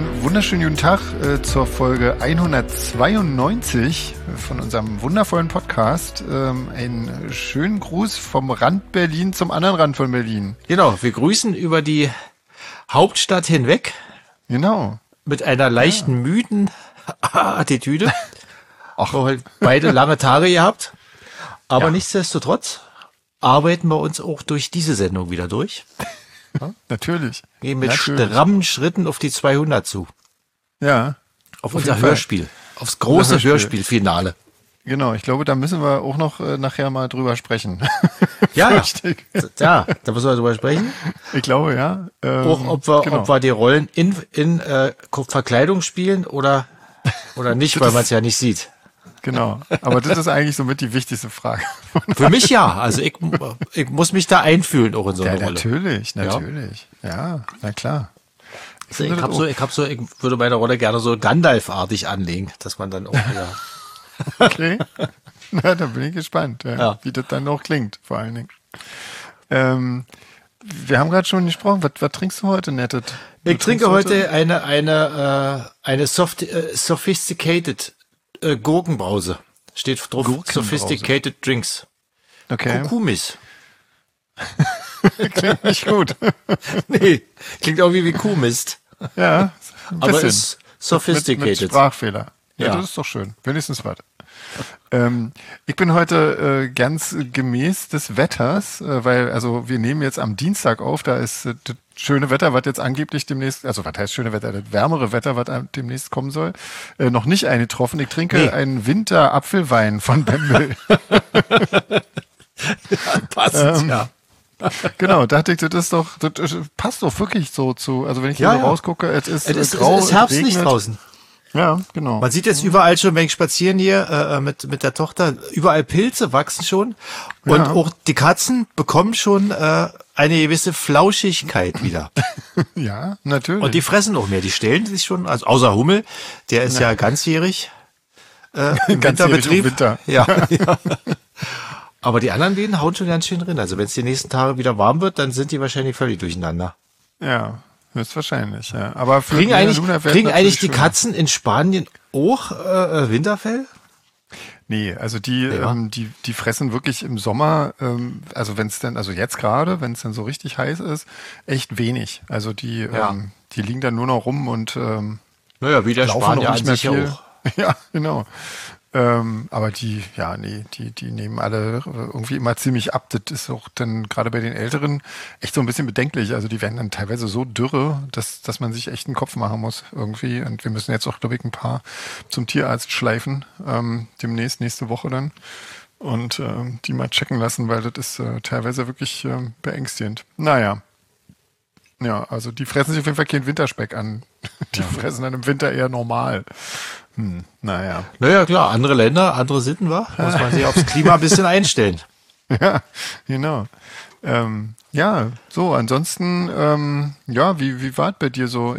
einen wunderschönen guten Tag zur Folge 192 von unserem wundervollen Podcast. Einen schönen Gruß vom Rand Berlin zum anderen Rand von Berlin. Genau, wir grüßen über die Hauptstadt hinweg. Genau. Mit einer leichten müden Attitüde. Auch halt beide lange Tage gehabt. Aber nichtsdestotrotz arbeiten wir uns auch durch diese Sendung wieder durch. Ja, natürlich. Gehen mit strammen Schritten auf die 200 zu. Ja. Auf unser Hörspiel. Aufs große Hörspielfinale. Genau, ich glaube, da müssen wir auch noch nachher mal drüber sprechen. Ja, da müssen wir drüber sprechen. Ich glaube, ja. Auch ob wir die Rollen in Verkleidung spielen oder nicht, weil man es ja nicht sieht. Genau, aber das ist eigentlich somit die wichtigste Frage. Für mich ja, also ich muss mich da einfühlen auch in so eine Rolle. Natürlich. Ja, na klar. Ich würde meine Rolle gerne so Gandalf-artig anlegen, dass man dann auch wieder... Okay, na, da bin ich gespannt, wie das dann auch klingt, vor allen Dingen. Wir haben gerade schon gesprochen, was trinkst du heute, Nettet? Ich trinke heute eine sophisticated Gurkenbrause. Steht drauf, Sophisticated Drinks. Okay. Kuhmist. Klingt nicht gut. Nee, klingt irgendwie wie Kuhmist. Ja, aber ist sophisticated. Mit Sprachfehler. Ja, das ist doch schön. Wenigstens was. Ich bin heute ganz gemäß des Wetters, weil wir nehmen jetzt am Dienstag auf, da ist das schöne Wetter, was jetzt angeblich demnächst, also was heißt schöne Wetter, das wärmere Wetter, was demnächst kommen soll, noch nicht eingetroffen. Ich trinke einen Winter-Apfelwein von Bembel. Passt, ja. Genau, dachte ich, das passt doch wirklich so zu, also wenn ich hier so rausgucke, es ist grau, es ist Herbstlich draußen. Ja, genau. Man sieht jetzt überall schon, wenn ich spazieren hier mit der Tochter, überall Pilze wachsen schon und auch die Katzen bekommen schon eine gewisse Flauschigkeit wieder. Ja, natürlich. Und die fressen auch mehr, die stellen sich schon, also außer Hummel, der ist ja ganzjährig im Winterbetrieb. Winter. Ja. Aber die anderen beiden hauen schon ganz schön drin. Also wenn es die nächsten Tage wieder warm wird, dann sind die wahrscheinlich völlig durcheinander. Ja. Höchstwahrscheinlich, ja. Aber kriegen eigentlich die Katzen in Spanien auch Winterfell? Nee, also die fressen wirklich im Sommer, also wenn es dann, also jetzt gerade, wenn es dann so richtig heiß ist, echt wenig. Also die liegen dann nur noch rum und wie der Spanier an sich auch. Ja, genau. Aber die nehmen alle irgendwie immer ziemlich ab. Das ist auch dann gerade bei den Älteren echt so ein bisschen bedenklich. Also die werden dann teilweise so dürre, dass man sich echt einen Kopf machen muss irgendwie. Und wir müssen jetzt auch, glaube ich, ein paar zum Tierarzt schleifen, demnächst, nächste Woche dann. Und die mal checken lassen, weil das ist teilweise wirklich beängstigend. Naja. Ja, also die fressen sich auf jeden Fall keinen Winterspeck an. Die fressen dann im Winter eher normal. Naja. Naja, klar, andere Länder, andere Sitten, muss man sich aufs Klima ein bisschen einstellen. Ja, genau. Ansonsten, wie war es bei dir so?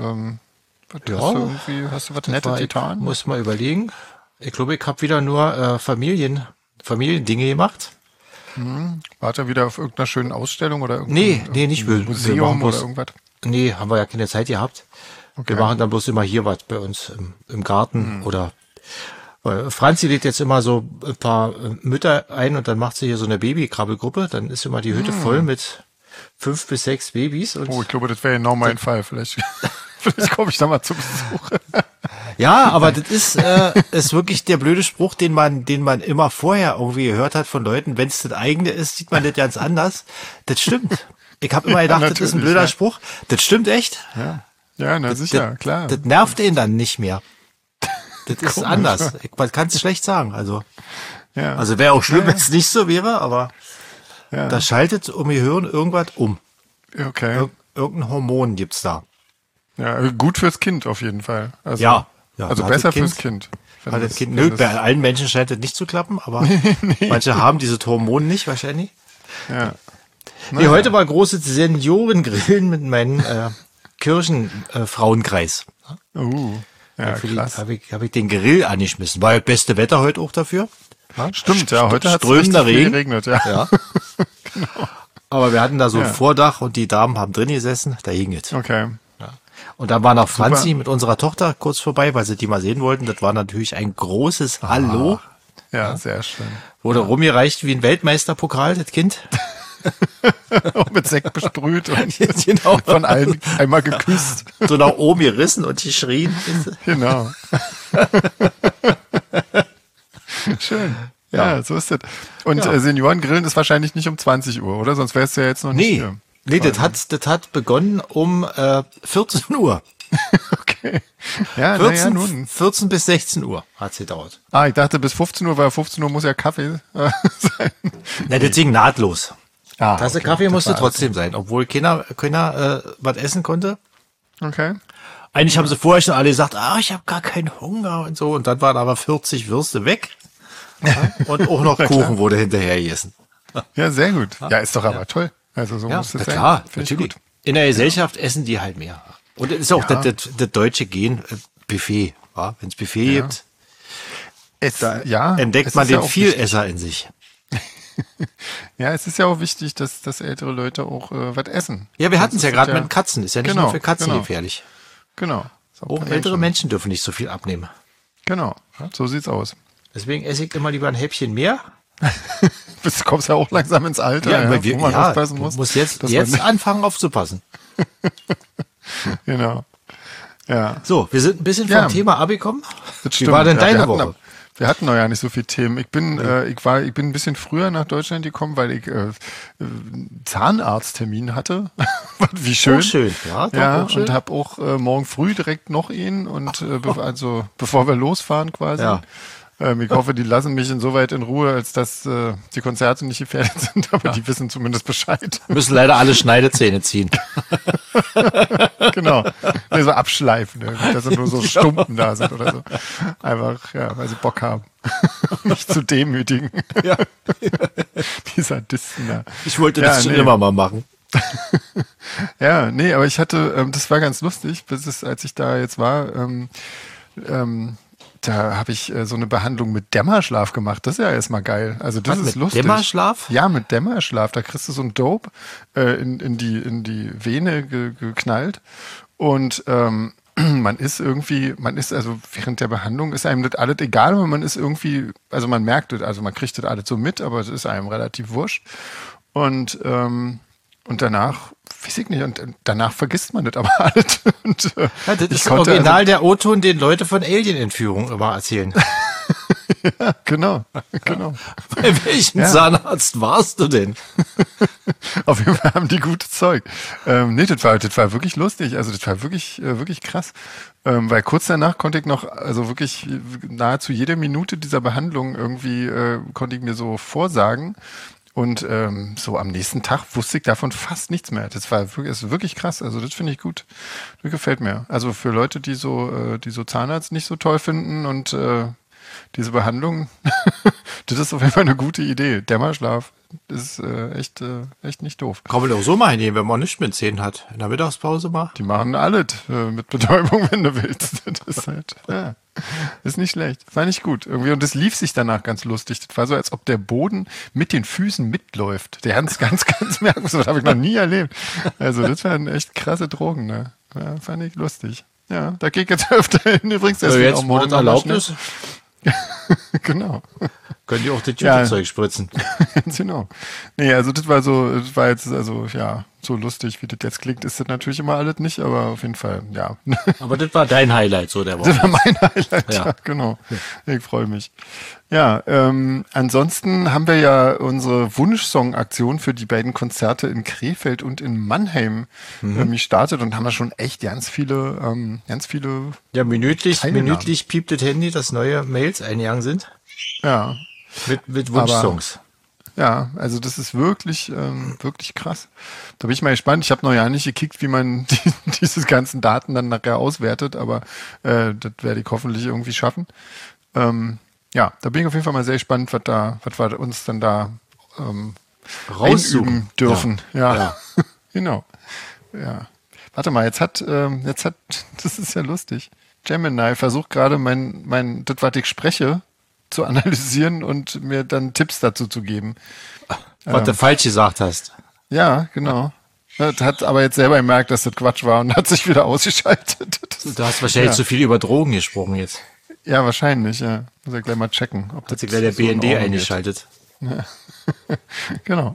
Hast du was Nettes getan? Muss mal überlegen. Ich glaube, ich habe wieder nur Familiendinge gemacht. Wart ihr wieder auf irgendeiner schönen Ausstellung oder Nee, nicht Museum oder irgendwas? Nee, haben wir ja keine Zeit gehabt. Okay. Wir machen dann bloß immer hier was bei uns im Garten oder Franzi lädt jetzt immer so ein paar Mütter ein und dann macht sie hier so eine Babykrabbelgruppe. Dann ist immer die Hütte voll mit 5 bis 6 Babys. Und ich glaube, das wäre genau mein Fall. Vielleicht komme ich da mal zu Besuch. Ja, aber das ist wirklich der blöde Spruch, den man immer vorher irgendwie gehört hat von Leuten. Wenn es das eigene ist, sieht man das ganz anders. Das stimmt. Ich habe immer gedacht, das ist ein blöder Spruch. Das stimmt echt. Ja, na sicher, klar. Das nervt ihn dann nicht mehr. Das ist anders. Man kann es schlecht sagen. Also wäre auch schlimm, wenn es nicht so wäre, aber da schaltet um ihr Hirn irgendwas um. Okay. Irgendein Hormon gibt's da. Ja, gut fürs Kind auf jeden Fall. Also, ja, also besser fürs Kind. Bei allen Menschen scheint das nicht zu klappen, aber manche haben diese Hormone nicht wahrscheinlich. Ja. Heute war großes Seniorengrillen mit meinem Kirchenfrauenkreis. Ja, krass. Hab ich den Grill angeschmissen. War ja beste Wetter heute auch dafür. Ja, stimmt, ja, heute hat es strömender Regen geregnet. Ja. Genau. Aber wir hatten da so ein Vordach und die Damen haben drin gesessen, da hing es. Okay. Ja. Und dann war noch Franzi mit unserer Tochter kurz vorbei, weil sie die mal sehen wollten. Das war natürlich ein großes Hallo. Ja, sehr schön. Wurde rumgereicht wie ein Weltmeisterpokal, das Kind. Auch mit Sekt besprüht und Genau. von allen einmal geküsst. So nach oben gerissen und geschrien. Genau. Schön. Ja, so ist das. Und Seniorengrillen ist wahrscheinlich nicht um 20 Uhr, oder? Sonst wärst du ja jetzt noch nicht hier. Nee, das hat begonnen um 14 Uhr. Okay. Ja, 14 bis 16 Uhr hat es gedauert. Ich dachte bis 15 Uhr, weil 15 Uhr muss ja Kaffee sein. Na, das ging nahtlos. Tasse okay. Kaffee musste trotzdem sein, obwohl keiner was essen konnte. Okay. Eigentlich haben sie vorher schon alle gesagt, ich habe gar keinen Hunger und so. Und dann waren aber 40 Würste weg. Ja, und auch noch Kuchen wurde hinterher gegessen. Ja, sehr gut. Ja, ist doch aber toll. Also so muss es sein. Klar, Find ich natürlich. gut. In der Gesellschaft essen die halt mehr. Und es ist auch das deutsche Gen, Buffet. Ja? Wenn es Buffet gibt, entdeckt man den Vielesser in sich. Ja, es ist ja auch wichtig, dass ältere Leute auch was essen. Ja, wir hatten es ja gerade mit Katzen. Ist ja nicht nur für Katzen gefährlich. Genau. Auch ältere Menschen dürfen nicht so viel abnehmen. Genau, so sieht's aus. Deswegen esse ich immer lieber ein Häppchen mehr. Du kommst ja auch langsam ins Alter, wo man aufpassen muss. Du musst jetzt anfangen aufzupassen. Genau. Ja. So, wir sind ein bisschen vom Thema Abi gekommen. Wie war denn deine Woche? Wir hatten noch ja nicht so viel Themen. Ich bin ein bisschen früher nach Deutschland gekommen, weil ich Zahnarzttermin hatte. Wie schön. Oh, schön. Ja, auch schön. Und habe auch morgen früh direkt noch ihn und also bevor wir losfahren quasi. Ja. Ich hoffe, die lassen mich insoweit in Ruhe, als dass die Konzerte nicht gefährdet sind, aber die wissen zumindest Bescheid. Müssen leider alle Schneidezähne ziehen. Genau. Nee, so abschleifen, dass nur so Stumpen da sind oder so. Einfach, weil sie Bock haben. Mich zu demütigen. Ja. Die Sadisten da. Ich wollte das schon immer mal machen. Ja, nee, aber ich hatte, das war ganz lustig, als ich da jetzt war, da habe ich so eine Behandlung mit Dämmerschlaf gemacht. Das ist ja erstmal geil. Also das ist lustig. Dämmerschlaf? Ja, mit Dämmerschlaf. Da kriegst du so ein Dope in die Vene geknallt. Und man ist also während der Behandlung ist einem das alles egal, aber man ist irgendwie, also man merkt das, also man kriegt das alles so mit, aber es ist einem relativ wurscht. Und danach, weiß ich nicht, und danach vergisst man das aber alles. Und, das ist original der O-Ton, den Leute von Alien-Entführung immer erzählen. Ja, genau. Bei welchem Zahnarzt warst du denn? Auf jeden Fall haben die gutes Zeug. Nee, das war wirklich lustig. Also das war wirklich krass. Weil kurz danach konnte ich noch, also wirklich nahezu jede Minute dieser Behandlung irgendwie konnte ich mir so vorsagen. Und so am nächsten Tag wusste ich davon fast nichts mehr. Das ist wirklich krass. Also das finde ich gut. Das gefällt mir. Also für Leute, die so Zahnarzt nicht so toll finden und diese Behandlung, das ist auf jeden Fall eine gute Idee. Dämmerschlaf, das ist echt nicht doof. Kann man doch so mal hinnehmen, wenn man nichts mit Zähnen hat. In der Mittagspause mal. Die machen alles mit Betäubung, wenn du willst. Das ist halt, ist nicht schlecht. War nicht gut. Irgendwie. Und das lief sich danach ganz lustig. Das war so, als ob der Boden mit den Füßen mitläuft. Der ganz merkwürdig. Das habe ich noch nie erlebt. Also das waren echt krasse Drogen. Ne? Ja, fand ich lustig. Ja, da gehe ich jetzt öfter hin. Übrigens, jetzt, wo das erlaubt ist. Genau. Können die auch das Tütenzeug spritzen. Genau. Nee, also das war jetzt, also ja, so lustig, wie das jetzt klingt, ist das natürlich immer alles nicht, aber auf jeden Fall, ja. Aber das war dein Highlight, so der Woche. Das war mein Highlight, ja genau. Ich freue mich. Ja, ansonsten haben wir ja unsere Wunschsong-Aktion für die beiden Konzerte in Krefeld und in Mannheim gestartet und haben da schon echt ganz viele ja, minütlich piept das Handy, dass neue Mails eingegangen sind. Ja. Mit Wunschsongs. Ja, also das ist wirklich krass. Da bin ich mal gespannt. Ich habe noch ja nicht gekickt, wie man diese ganzen Daten dann nachher auswertet, aber das werde ich hoffentlich irgendwie schaffen. Ja, da bin ich auf jeden Fall mal sehr gespannt, was wir uns dann da raussuchen dürfen. Ja. Genau. Ja. Warte mal, jetzt hat, das ist ja lustig. Gemini versucht gerade das, was ich spreche, zu analysieren und mir dann Tipps dazu zu geben. Was du falsch gesagt hast. Ja, genau. Hat aber jetzt selber gemerkt, dass das Quatsch war und hat sich wieder ausgeschaltet. Du hast wahrscheinlich zu viel über Drogen gesprochen jetzt. Ja, wahrscheinlich, ja. Muss ja gleich mal checken. Ob hat sich gleich der BND eingeschaltet. Ja. Genau.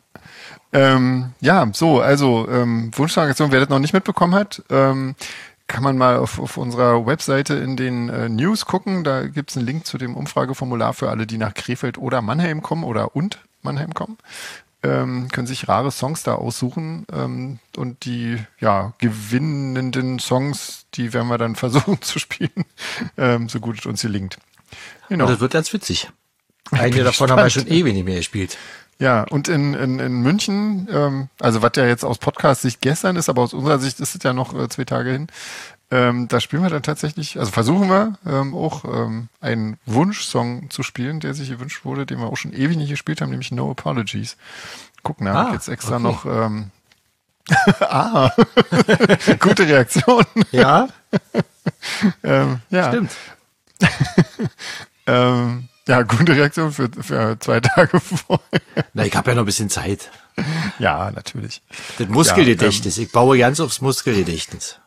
Wunschsong-Aktion, wer das noch nicht mitbekommen hat, kann man mal auf unserer Webseite in den News gucken. Da gibt es einen Link zu dem Umfrageformular für alle, die nach Krefeld oder Mannheim kommen und Mannheim kommen. Können sich rare Songs da aussuchen und die gewinnenden Songs, die werden wir dann versuchen zu spielen, so gut es uns gelingt. Genau. Und das wird ganz witzig. Einige davon haben wir schon ewig nicht mehr gespielt. Ja, und in München, also was ja jetzt aus Podcast-Sicht gestern ist, aber aus unserer Sicht ist es ja noch 2 Tage hin, da spielen wir dann tatsächlich, also versuchen wir auch einen Wunschsong zu spielen, der sich gewünscht wurde, den wir auch schon ewig nicht gespielt haben, nämlich No Apologies. Gucken, da habe ich jetzt extra noch gute Reaktion. Ja. Ja. Stimmt. Ja, gute Reaktion für 2 Tage vorher. Na, ich habe ja noch ein bisschen Zeit. Ja, natürlich. Das Muskelgedächtnis. Ich baue ganz aufs Muskelgedächtnis.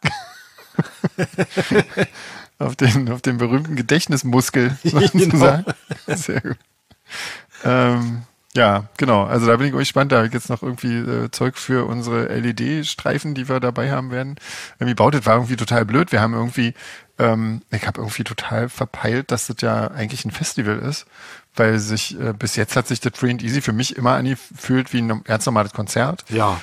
auf den berühmten Gedächtnismuskel. Genau. Sehr gut. Ja, genau. Also da bin ich gespannt. Da habe ich jetzt noch irgendwie Zeug für unsere LED-Streifen, die wir dabei haben werden. Irgendwie das war irgendwie total blöd. Wir haben irgendwie, ich habe irgendwie total verpeilt, dass das ja eigentlich ein Festival ist, weil bis jetzt hat sich das Free and Easy für mich immer angefühlt wie ein ganz normales Konzert. Ja.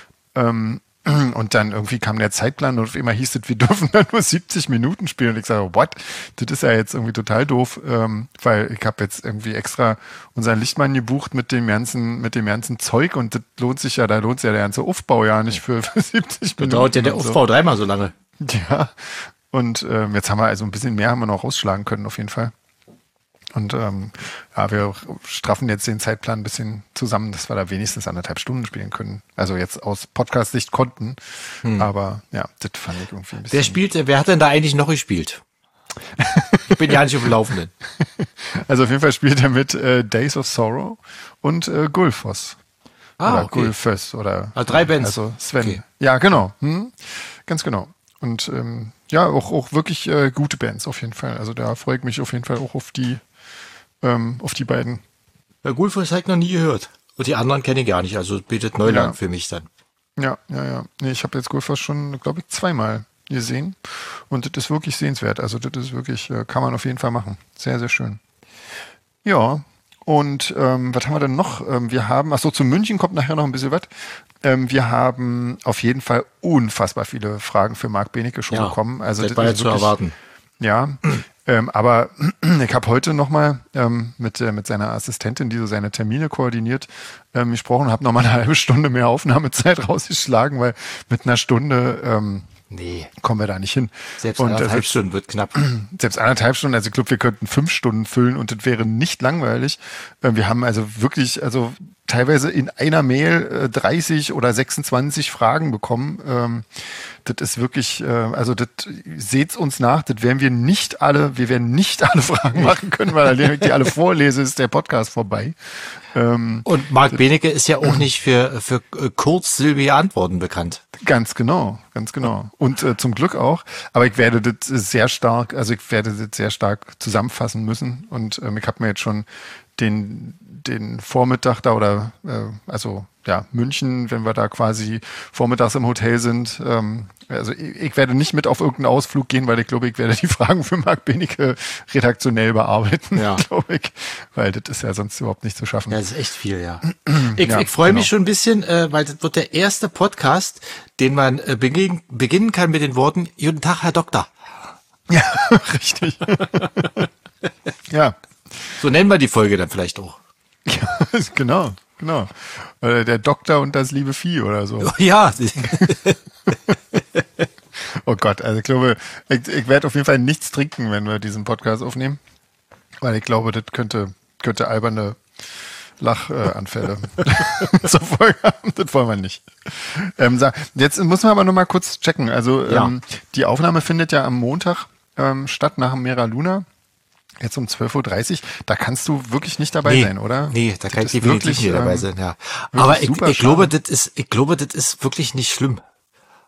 Und dann irgendwie kam der Zeitplan und auf einmal hieß es, wir dürfen dann nur 70 Minuten spielen. Und ich sage, what? Das ist ja jetzt irgendwie total doof, weil ich habe jetzt irgendwie extra unseren Lichtmann gebucht mit dem ganzen Zeug und das da lohnt sich ja der ganze Aufbau ja nicht für 70 Minuten. Da dauert ja der Aufbau 3-mal so lange. Ja, und jetzt haben wir also ein bisschen mehr haben wir noch rausschlagen können auf jeden Fall. Und wir straffen jetzt den Zeitplan ein bisschen zusammen, dass wir da wenigstens 1,5 Stunden spielen können. Also jetzt aus Podcast-Sicht konnten. Aber ja, das fand ich irgendwie ein bisschen... Wer hat denn da eigentlich noch gespielt? Ich bin ja nicht auf dem Laufenden. Also auf jeden Fall spielt er mit Days of Sorrow und Gulfos. Oder okay. Gulfos oder... Also 3 Bands. Also Sven. Okay. Ja, genau. Ganz genau. Und auch wirklich gute Bands auf jeden Fall. Also da freue ich mich auf jeden Fall auch auf die beiden. Ja, Gulfos habe ich noch nie gehört. Und die anderen kenne ich gar nicht. Also bietet Neuland für mich dann. Ja. Nee, ich habe jetzt Gulfos schon, glaube ich, 2-mal gesehen. Und das ist wirklich sehenswert. Also das ist wirklich, kann man auf jeden Fall machen. Sehr, sehr schön. Ja, und was haben wir denn noch? Wir haben, zu München kommt nachher noch ein bisschen was. Wir haben auf jeden Fall unfassbar viele Fragen für Marc Benecke schon bekommen. Also das war ja zu erwarten. Ja, aber ich habe heute nochmal mit seiner Assistentin, die so seine Termine koordiniert, gesprochen und habe nochmal eine halbe Stunde mehr Aufnahmezeit rausgeschlagen, weil mit einer Stunde kommen wir da nicht hin. Selbst 1,5 Stunden wird knapp. Selbst 1,5 Stunden, also ich glaube, wir könnten 5 Stunden füllen und das wäre nicht langweilig. Wir haben also wirklich, teilweise in einer Mail 30 oder 26 Fragen bekommen. Das ist wirklich, das seht's uns nach, wir werden nicht alle Fragen machen können, weil wenn ich die alle vorlese, ist der Podcast vorbei. Und Marc Benecke ist ja auch nicht für kurzsilbige Antworten bekannt. Ganz genau. Und zum Glück auch. Aber ich werde das sehr stark zusammenfassen müssen. Und ich habe mir jetzt schon den Vormittag da oder München, wenn wir da quasi vormittags im Hotel sind. Ich werde nicht mit auf irgendeinen Ausflug gehen, weil ich glaube, ich werde die Fragen für Marc Benecke redaktionell bearbeiten, glaube ich. Weil das ist ja sonst überhaupt nicht zu schaffen. Ja, das ist echt viel, ja. Ich freue mich schon ein bisschen, weil das wird der erste Podcast, den man beginnen kann mit den Worten, Guten Tag, Herr Doktor. Ja, richtig. Ja. So nennen wir die Folge dann vielleicht auch. Ja, genau. Der Doktor und das liebe Vieh oder so. Ja. Oh Gott, also ich glaube, ich werde auf jeden Fall nichts trinken, wenn wir diesen Podcast aufnehmen. Weil ich glaube, das könnte alberne Lachanfälle zur Folge haben. Das wollen wir nicht. Jetzt müssen wir aber noch mal kurz checken. Also die Aufnahme findet ja am Montag statt nach dem Mera Luna. Jetzt um 12.30 Uhr, da kannst du wirklich nicht dabei sein, oder? Nee, da kann ich definitiv nicht dabei sein, ja. Aber ich glaube, das ist wirklich nicht schlimm.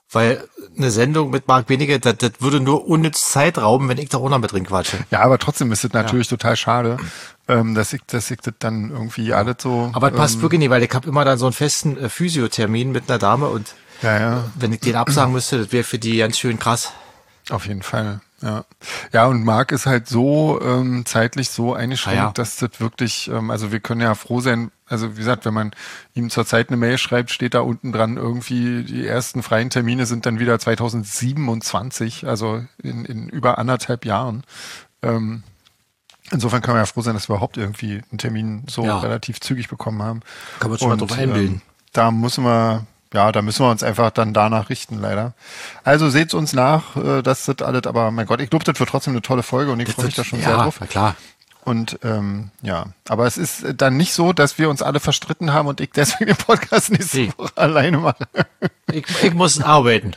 Weil eine Sendung mit Marc Benecke, das würde nur unnütz Zeit rauben, wenn ich da auch noch mit drin quatsche. Ja, aber trotzdem ist es natürlich total schade, dass ich das dann irgendwie alles so... Aber es passt wirklich nicht, weil ich habe immer dann so einen festen Physiothermin mit einer Dame und wenn ich den absagen müsste, das wäre für die ganz schön krass. Auf jeden Fall, ja. Ja, und Marc ist halt so zeitlich so eingeschränkt, dass das wirklich, also wir können ja froh sein, also wie gesagt, wenn man ihm zurzeit eine Mail schreibt, steht da unten dran irgendwie, die ersten freien Termine sind dann wieder 2027, also in über 1,5 Jahren. Insofern kann man ja froh sein, dass wir überhaupt irgendwie einen Termin so relativ zügig bekommen haben. Kann man schon mal drauf einbilden. Da müssen wir uns einfach dann danach richten, leider. Also seht's uns nach, das wird alles, aber mein Gott, ich glaube, das wird trotzdem eine tolle Folge und ich freue mich da schon sehr drauf. Ja, klar. Und aber es ist dann nicht so, dass wir uns alle verstritten haben und ich deswegen den Podcast nächste Woche alleine mache. Ich muss arbeiten.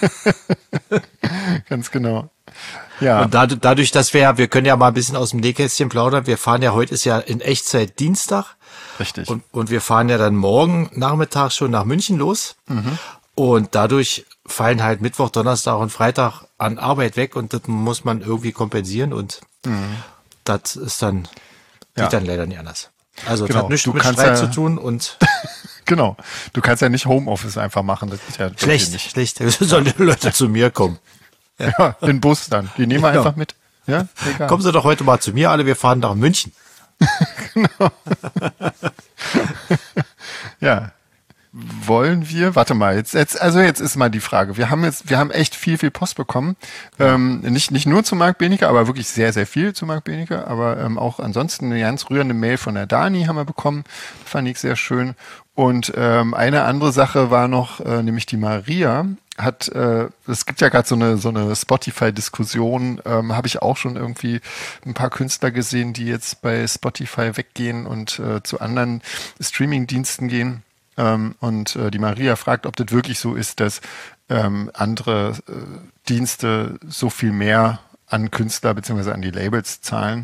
Ganz genau. Ja. Und dadurch, dass wir können ja mal ein bisschen aus dem Nähkästchen plaudern, wir fahren ja, heute ist ja in Echtzeit Dienstag. Richtig. Und wir fahren ja dann morgen Nachmittag schon nach München los. Mhm. Und dadurch fallen halt Mittwoch, Donnerstag und Freitag an Arbeit weg und das muss man irgendwie kompensieren und das ist dann, geht dann leider nicht anders. Also das hat nichts mit Streit zu tun und genau. Du kannst ja nicht Homeoffice einfach machen. Das ist ja schlecht. Sollen die Leute zu mir kommen. Ja, den Bus dann. Die nehmen wir einfach mit. Ja, egal. Kommen Sie doch heute mal zu mir alle, wir fahren nach München. Genau. Ja. Wollen wir, warte mal, jetzt ist mal die Frage. Wir haben echt viel Post bekommen. Nicht nur zu Marc Benecke, aber wirklich sehr, sehr viel zu Marc Benecke, aber auch ansonsten eine ganz rührende Mail von der Dani haben wir bekommen. Fand ich sehr schön. Und eine andere Sache war noch, nämlich die Maria hat, es gibt ja gerade so eine Spotify-Diskussion, habe ich auch schon irgendwie ein paar Künstler gesehen, die jetzt bei Spotify weggehen und zu anderen Streaming-Diensten gehen. Und die Maria fragt, ob das wirklich so ist, dass andere Dienste so viel mehr an Künstler bzw. an die Labels zahlen.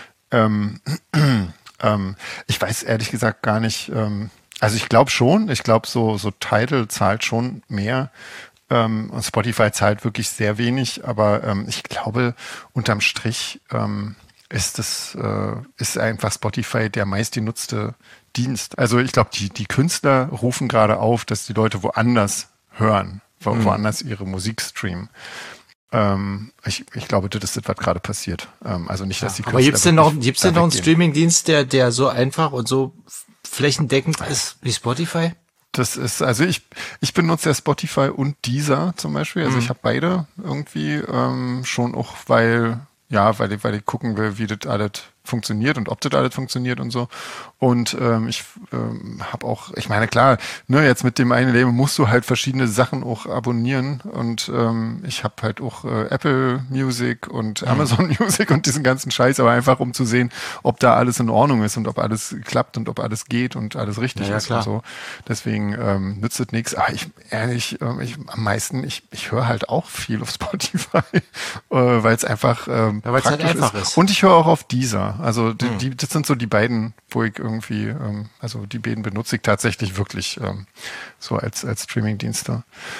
Ich weiß ehrlich gesagt gar nicht. Also ich glaube schon. Ich glaube, so Tidal zahlt schon mehr. Und Spotify zahlt wirklich sehr wenig. Aber ich glaube, unterm Strich ist einfach Spotify der meistgenutzte Dienst. Also ich glaube, die Künstler rufen gerade auf, dass die Leute woanders hören, woanders ihre Musik streamen. Ich glaube, das ist das, was gerade passiert. Also nicht, dass die Künstler. Aber gibt's denn noch einen Streaming-Dienst, der so einfach und so flächendeckend ist wie Spotify? Das ist, also ich benutze ja Spotify und Deezer zum Beispiel. Also ich habe beide irgendwie schon auch, weil ich gucken will, wie das alles funktioniert und ob das alles funktioniert und so. Und ich habe auch, ich meine, klar, ne, jetzt mit dem einen Label musst du halt verschiedene Sachen auch abonnieren und ich habe halt auch Apple Music und Amazon Music und diesen ganzen Scheiß, aber einfach um zu sehen, ob da alles in Ordnung ist und ob alles klappt und ob alles geht und alles richtig ist klar. und so. Deswegen nützt das nichts. Aber am meisten, ich höre halt auch viel auf Spotify, weil es einfach weil es halt einfach ist. Und ich höre auch auf Deezer. Also das sind so die beiden, wo ich irgendwie, also die beiden benutze ich tatsächlich wirklich so als Streaming-Dienste.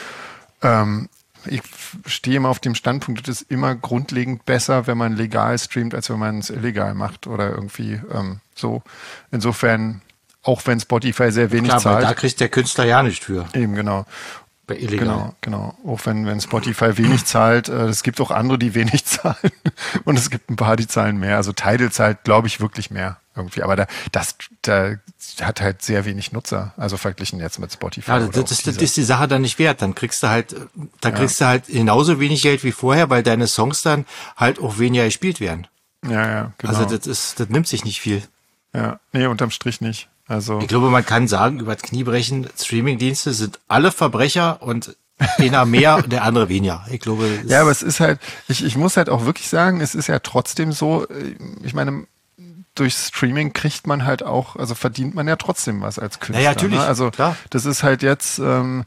Ich stehe immer auf dem Standpunkt, das ist immer grundlegend besser, wenn man legal streamt, als wenn man es illegal macht oder irgendwie so. Insofern, auch wenn Spotify sehr wenig zahlt. Weil da kriegt der Künstler ja nicht für. Eben, genau. Bei illegal. Genau. Auch wenn Spotify wenig zahlt, es gibt auch andere, die wenig zahlen und es gibt ein paar, die zahlen mehr. Also Tidal zahlt, glaube ich, wirklich mehr irgendwie. Aber da hat halt sehr wenig Nutzer, also verglichen jetzt mit Spotify. Ja, das ist die Sache dann nicht wert. Dann kriegst du halt genauso wenig Geld wie vorher, weil deine Songs dann halt auch weniger gespielt werden. Ja, genau. Also das nimmt sich nicht viel. Ja, nee, unterm Strich nicht. Also ich glaube, man kann sagen, über das Kniebrechen, Streamingdienste sind alle Verbrecher und einer mehr und der andere weniger. Ich glaube, ja, aber es ist halt, ich muss halt auch wirklich sagen, es ist ja trotzdem so, ich meine, durch Streaming kriegt man halt auch, also verdient man ja trotzdem was als Künstler. Ja, natürlich. Ne? Also klar. Das ist halt jetzt,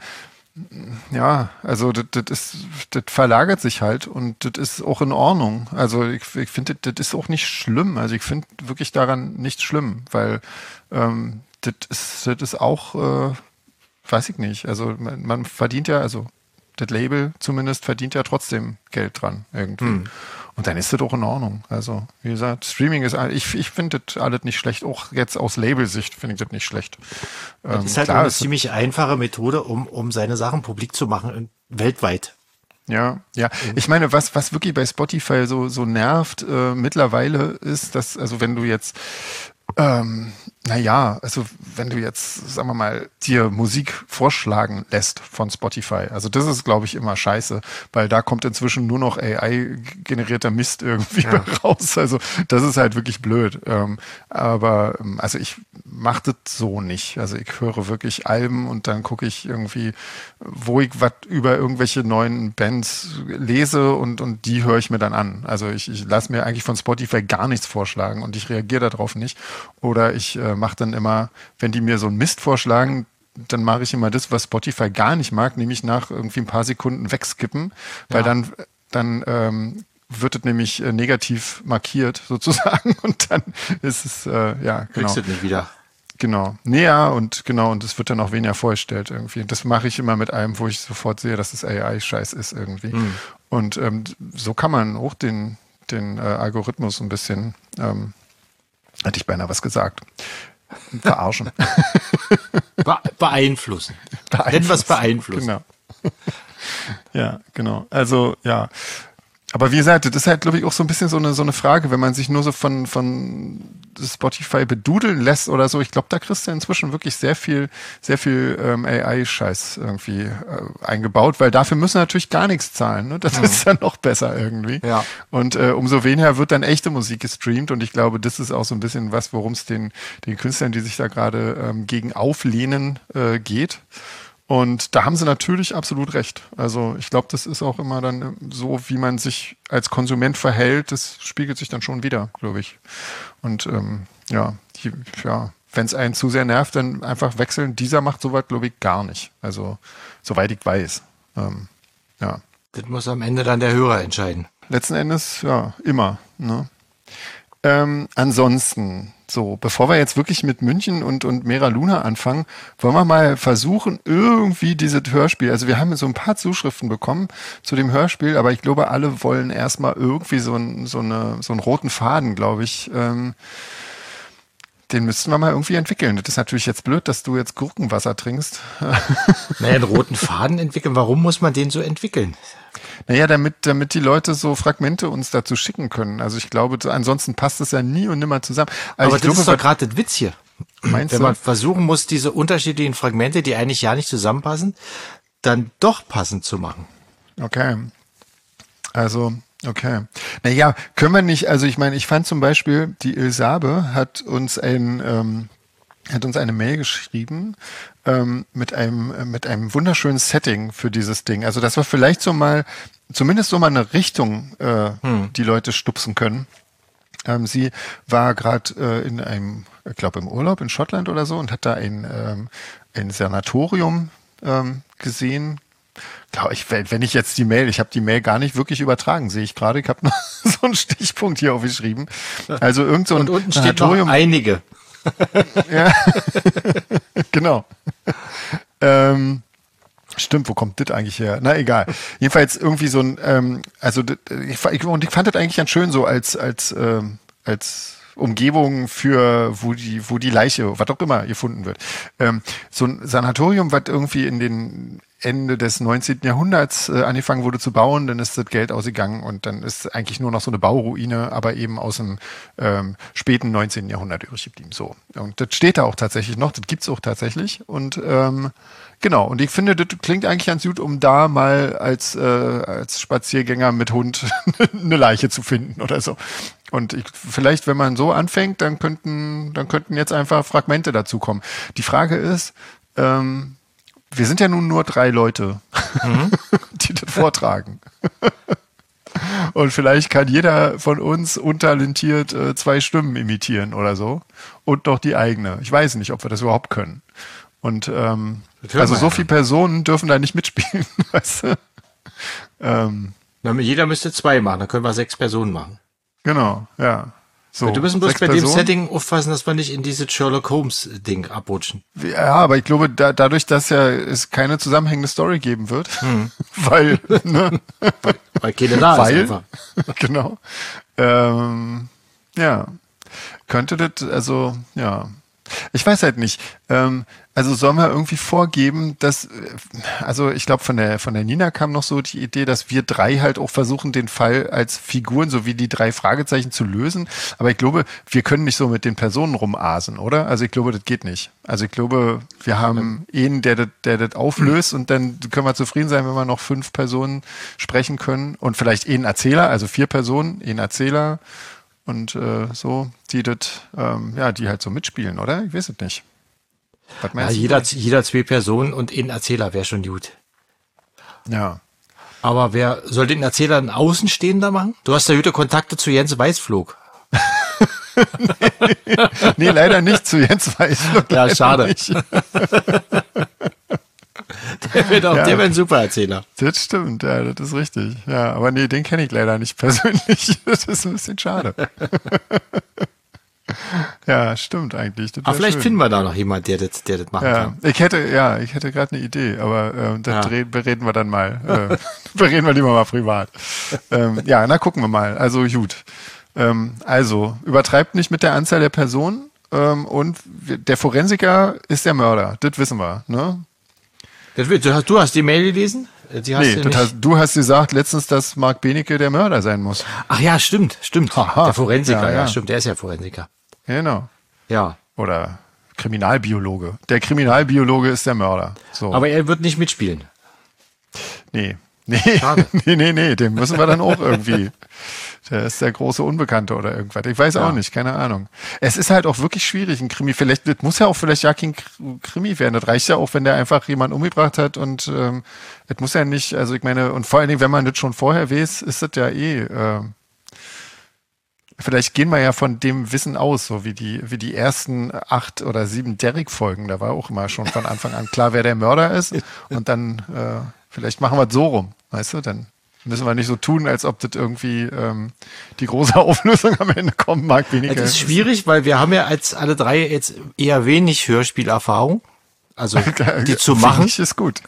also das verlagert sich halt und das ist auch in Ordnung. Also ich finde, das ist auch nicht schlimm. Also ich finde wirklich daran nichts schlimm, weil das ist auch, weiß ich nicht. Also man verdient ja, also das Label zumindest verdient ja trotzdem Geld dran irgendwie. Und dann ist das auch in Ordnung. Also, wie gesagt, Streaming ist, ich finde das alles nicht schlecht. Auch jetzt aus Labelsicht finde ich das nicht schlecht. Das ist halt klar, eine ziemlich einfache Methode, um seine Sachen publik zu machen, weltweit. Ja. Ich meine, was wirklich bei Spotify so nervt mittlerweile ist, dass, also wenn du jetzt also wenn du jetzt, sagen wir mal, dir Musik vorschlagen lässt von Spotify, also das ist, glaube ich, immer scheiße, weil da kommt inzwischen nur noch AI-generierter Mist irgendwie raus. Also das ist halt wirklich blöd. Aber also ich mache das so nicht. Also ich höre wirklich Alben und dann gucke ich irgendwie, wo ich was über irgendwelche neuen Bands lese und die höre ich mir dann an. Also ich lasse mir eigentlich von Spotify gar nichts vorschlagen und ich reagiere darauf nicht. Oder ich mache dann immer, wenn die mir so einen Mist vorschlagen, dann mache ich immer das, was Spotify gar nicht mag, nämlich nach irgendwie ein paar Sekunden wegskippen, weil dann wird es nämlich negativ markiert sozusagen und dann ist es, genau. Kriegst du nicht wieder. Genau. Und es wird dann auch weniger vorgestellt irgendwie. Und das mache ich immer mit einem, wo ich sofort sehe, dass es AI-Scheiß ist irgendwie. Und so kann man auch den Algorithmus ein bisschen, hätte ich beinahe was gesagt, verarschen. Beeinflussen. Etwas beeinflussen. Genau. Ja, genau. Also, ja. Aber wie gesagt, das ist halt, glaube ich, auch so ein bisschen so eine Frage, wenn man sich nur so von Spotify bedudeln lässt oder so. Ich glaube, da kriegst du inzwischen wirklich sehr viel AI-Scheiß irgendwie eingebaut, weil dafür müssen wir natürlich gar nichts zahlen. Ne? Das ist dann noch besser irgendwie. Ja. Und umso weniger wird dann echte Musik gestreamt. Und ich glaube, das ist auch so ein bisschen was, worum es den Künstlern, die sich da gerade gegen auflehnen, geht. Und da haben sie natürlich absolut recht. Also ich glaube, das ist auch immer dann so, wie man sich als Konsument verhält, das spiegelt sich dann schon wieder, glaube ich. Und wenn es einen zu sehr nervt, dann einfach wechseln. Dieser macht sowas, glaube ich, gar nicht. Also soweit ich weiß. Das muss am Ende dann der Hörer entscheiden. Letzten Endes, ja, immer. Ne? Ansonsten, so, bevor wir jetzt wirklich mit München und Mera Luna anfangen, wollen wir mal versuchen, irgendwie dieses Hörspiel, also wir haben so ein paar Zuschriften bekommen zu dem Hörspiel, aber ich glaube, alle wollen erstmal irgendwie so einen roten Faden, glaube ich, den müssten wir mal irgendwie entwickeln. Das ist natürlich jetzt blöd, dass du jetzt Gurkenwasser trinkst. Naja, einen roten Faden entwickeln, warum muss man den so entwickeln? Naja, damit die Leute so Fragmente uns dazu schicken können. Also ich glaube, ansonsten passt es ja nie und nimmer zusammen. Also aber das ist doch gerade das Witz hier. Meinst Wenn du? man versuchen muss, diese unterschiedlichen Fragmente, die eigentlich ja nicht zusammenpassen, dann doch passend zu machen. Okay. Also, okay. Naja, können wir nicht, also ich meine, ich fand zum Beispiel, die Ilsabe hat uns eine Mail geschrieben mit einem wunderschönen Setting für dieses Ding. Also dass wir vielleicht zumindest so mal eine Richtung die Leute stupsen können. Sie war gerade ich glaube im Urlaub in Schottland oder so und hat da ein Sanatorium gesehen. Glaube ich, wenn ich jetzt ich habe die Mail gar nicht wirklich übertragen, sehe ich gerade. Ich habe noch so einen Stichpunkt hier aufgeschrieben. Also irgend so ein und unten Sanatorium. Steht noch einige. Ja, genau. Stimmt, wo kommt das eigentlich her? Na, egal. Jedenfalls irgendwie so ein, ich fand das eigentlich ganz schön so als Umgebung für, wo die Leiche, was auch immer, gefunden wird. So ein Sanatorium, was irgendwie in den Ende des 19. Jahrhunderts angefangen wurde zu bauen, dann ist das Geld ausgegangen und dann ist eigentlich nur noch so eine Bauruine, aber eben aus dem späten 19. Jahrhundert übrig geblieben. So. Und das steht da auch tatsächlich noch, das gibt's auch tatsächlich. Und genau, und ich finde, das klingt eigentlich ganz gut, um da mal als Spaziergänger mit Hund eine Leiche zu finden oder so. Und vielleicht, wenn man so anfängt, dann könnten jetzt einfach Fragmente dazukommen. Die Frage ist, wir sind ja nun nur 3 Leute, die das vortragen. Und vielleicht kann jeder von uns untalentiert 2 Stimmen imitieren oder so. Und noch die eigene. Ich weiß nicht, ob wir das überhaupt können. Und also so viele Personen dürfen da nicht mitspielen, weißt du? Jeder müsste 2 machen, dann können wir 6 Personen machen. Genau, ja. So, wir müssen bloß 6 bei dem Personen. Setting aufpassen, dass wir nicht in diese Sherlock Holmes-Ding abrutschen. Ja, aber ich glaube, dadurch, dass ja es keine zusammenhängende Story geben wird, weil, ne, Weil keine da ist weil, einfach. genau, ja, könnte das, also, ja, ich weiß halt nicht, also sollen wir irgendwie vorgeben, dass, also ich glaube von der Nina kam noch so die Idee, dass wir 3 halt auch versuchen, den Fall als Figuren, so wie die 3 Fragezeichen zu lösen, aber ich glaube, wir können nicht so mit den Personen rumasen, oder? Also ich glaube, das geht nicht. Also ich glaube, wir haben einen, der das auflöst und dann können wir zufrieden sein, wenn wir noch 5 Personen sprechen können und vielleicht einen Erzähler, also 4 Personen, einen Erzähler und so, die das, ja, die halt so mitspielen, oder? Ich weiß es nicht. Was Ja, meinst du? jeder 2 Personen und ein Erzähler wäre schon gut. Ja. Aber wer soll den Erzähler ein Außenstehender machen? Du hast ja gute Kontakte zu Jens Weißflog. Nee, leider nicht zu Jens Weiß. Ja, schade. Nicht. Der wäre ein super Erzähler. Das stimmt, ja, das ist richtig. Ja, aber nee, den kenne ich leider nicht persönlich. Das ist ein bisschen schade. Ja, stimmt eigentlich. Das Aber wär vielleicht schön. finden wir da noch jemand, der das machen Ja, kann. ich hätte gerade eine Idee, aber das bereden wir dann mal. Bereden wir lieber mal privat. Ja, na gucken wir mal. Also gut. Also, übertreibt nicht mit der Anzahl der Personen und der Forensiker ist der Mörder. Das wissen wir, ne? Du hast die Mail gelesen? Die hast Nee, du nicht. du hast gesagt letztens, dass Marc Benecke der Mörder sein muss. Ach ja, stimmt. Aha. Der Forensiker, Ja, ja, ja. stimmt, der ist ja Forensiker. Genau. Ja. Oder Kriminalbiologe. Der Kriminalbiologe ist der Mörder. So. Aber er wird nicht mitspielen. Nee. Nee. Schade. nee, den müssen wir dann auch irgendwie. Der ist der große Unbekannte oder irgendwas. Ich weiß auch nicht, keine Ahnung. Es ist halt auch wirklich schwierig, ein Krimi. Vielleicht, das muss ja auch vielleicht ja kein Krimi werden. Das reicht ja auch, wenn der einfach jemanden umgebracht hat und das muss ja nicht, also ich meine, und vor allen Dingen, wenn man das schon vorher weiß, ist das ja vielleicht gehen wir ja von dem Wissen aus, so wie die ersten 8 oder 7 Derrick-Folgen. Da war auch immer schon von Anfang an klar, wer der Mörder ist. Und dann vielleicht machen wir es so rum, weißt du? Dann müssen wir nicht so tun, als ob das irgendwie die große Auflösung am Ende kommt, Marc Benecke. Das ist schwierig, weil wir haben ja als alle 3 jetzt eher wenig Hörspielerfahrung. Also die zu machen. Finde ich ist gut.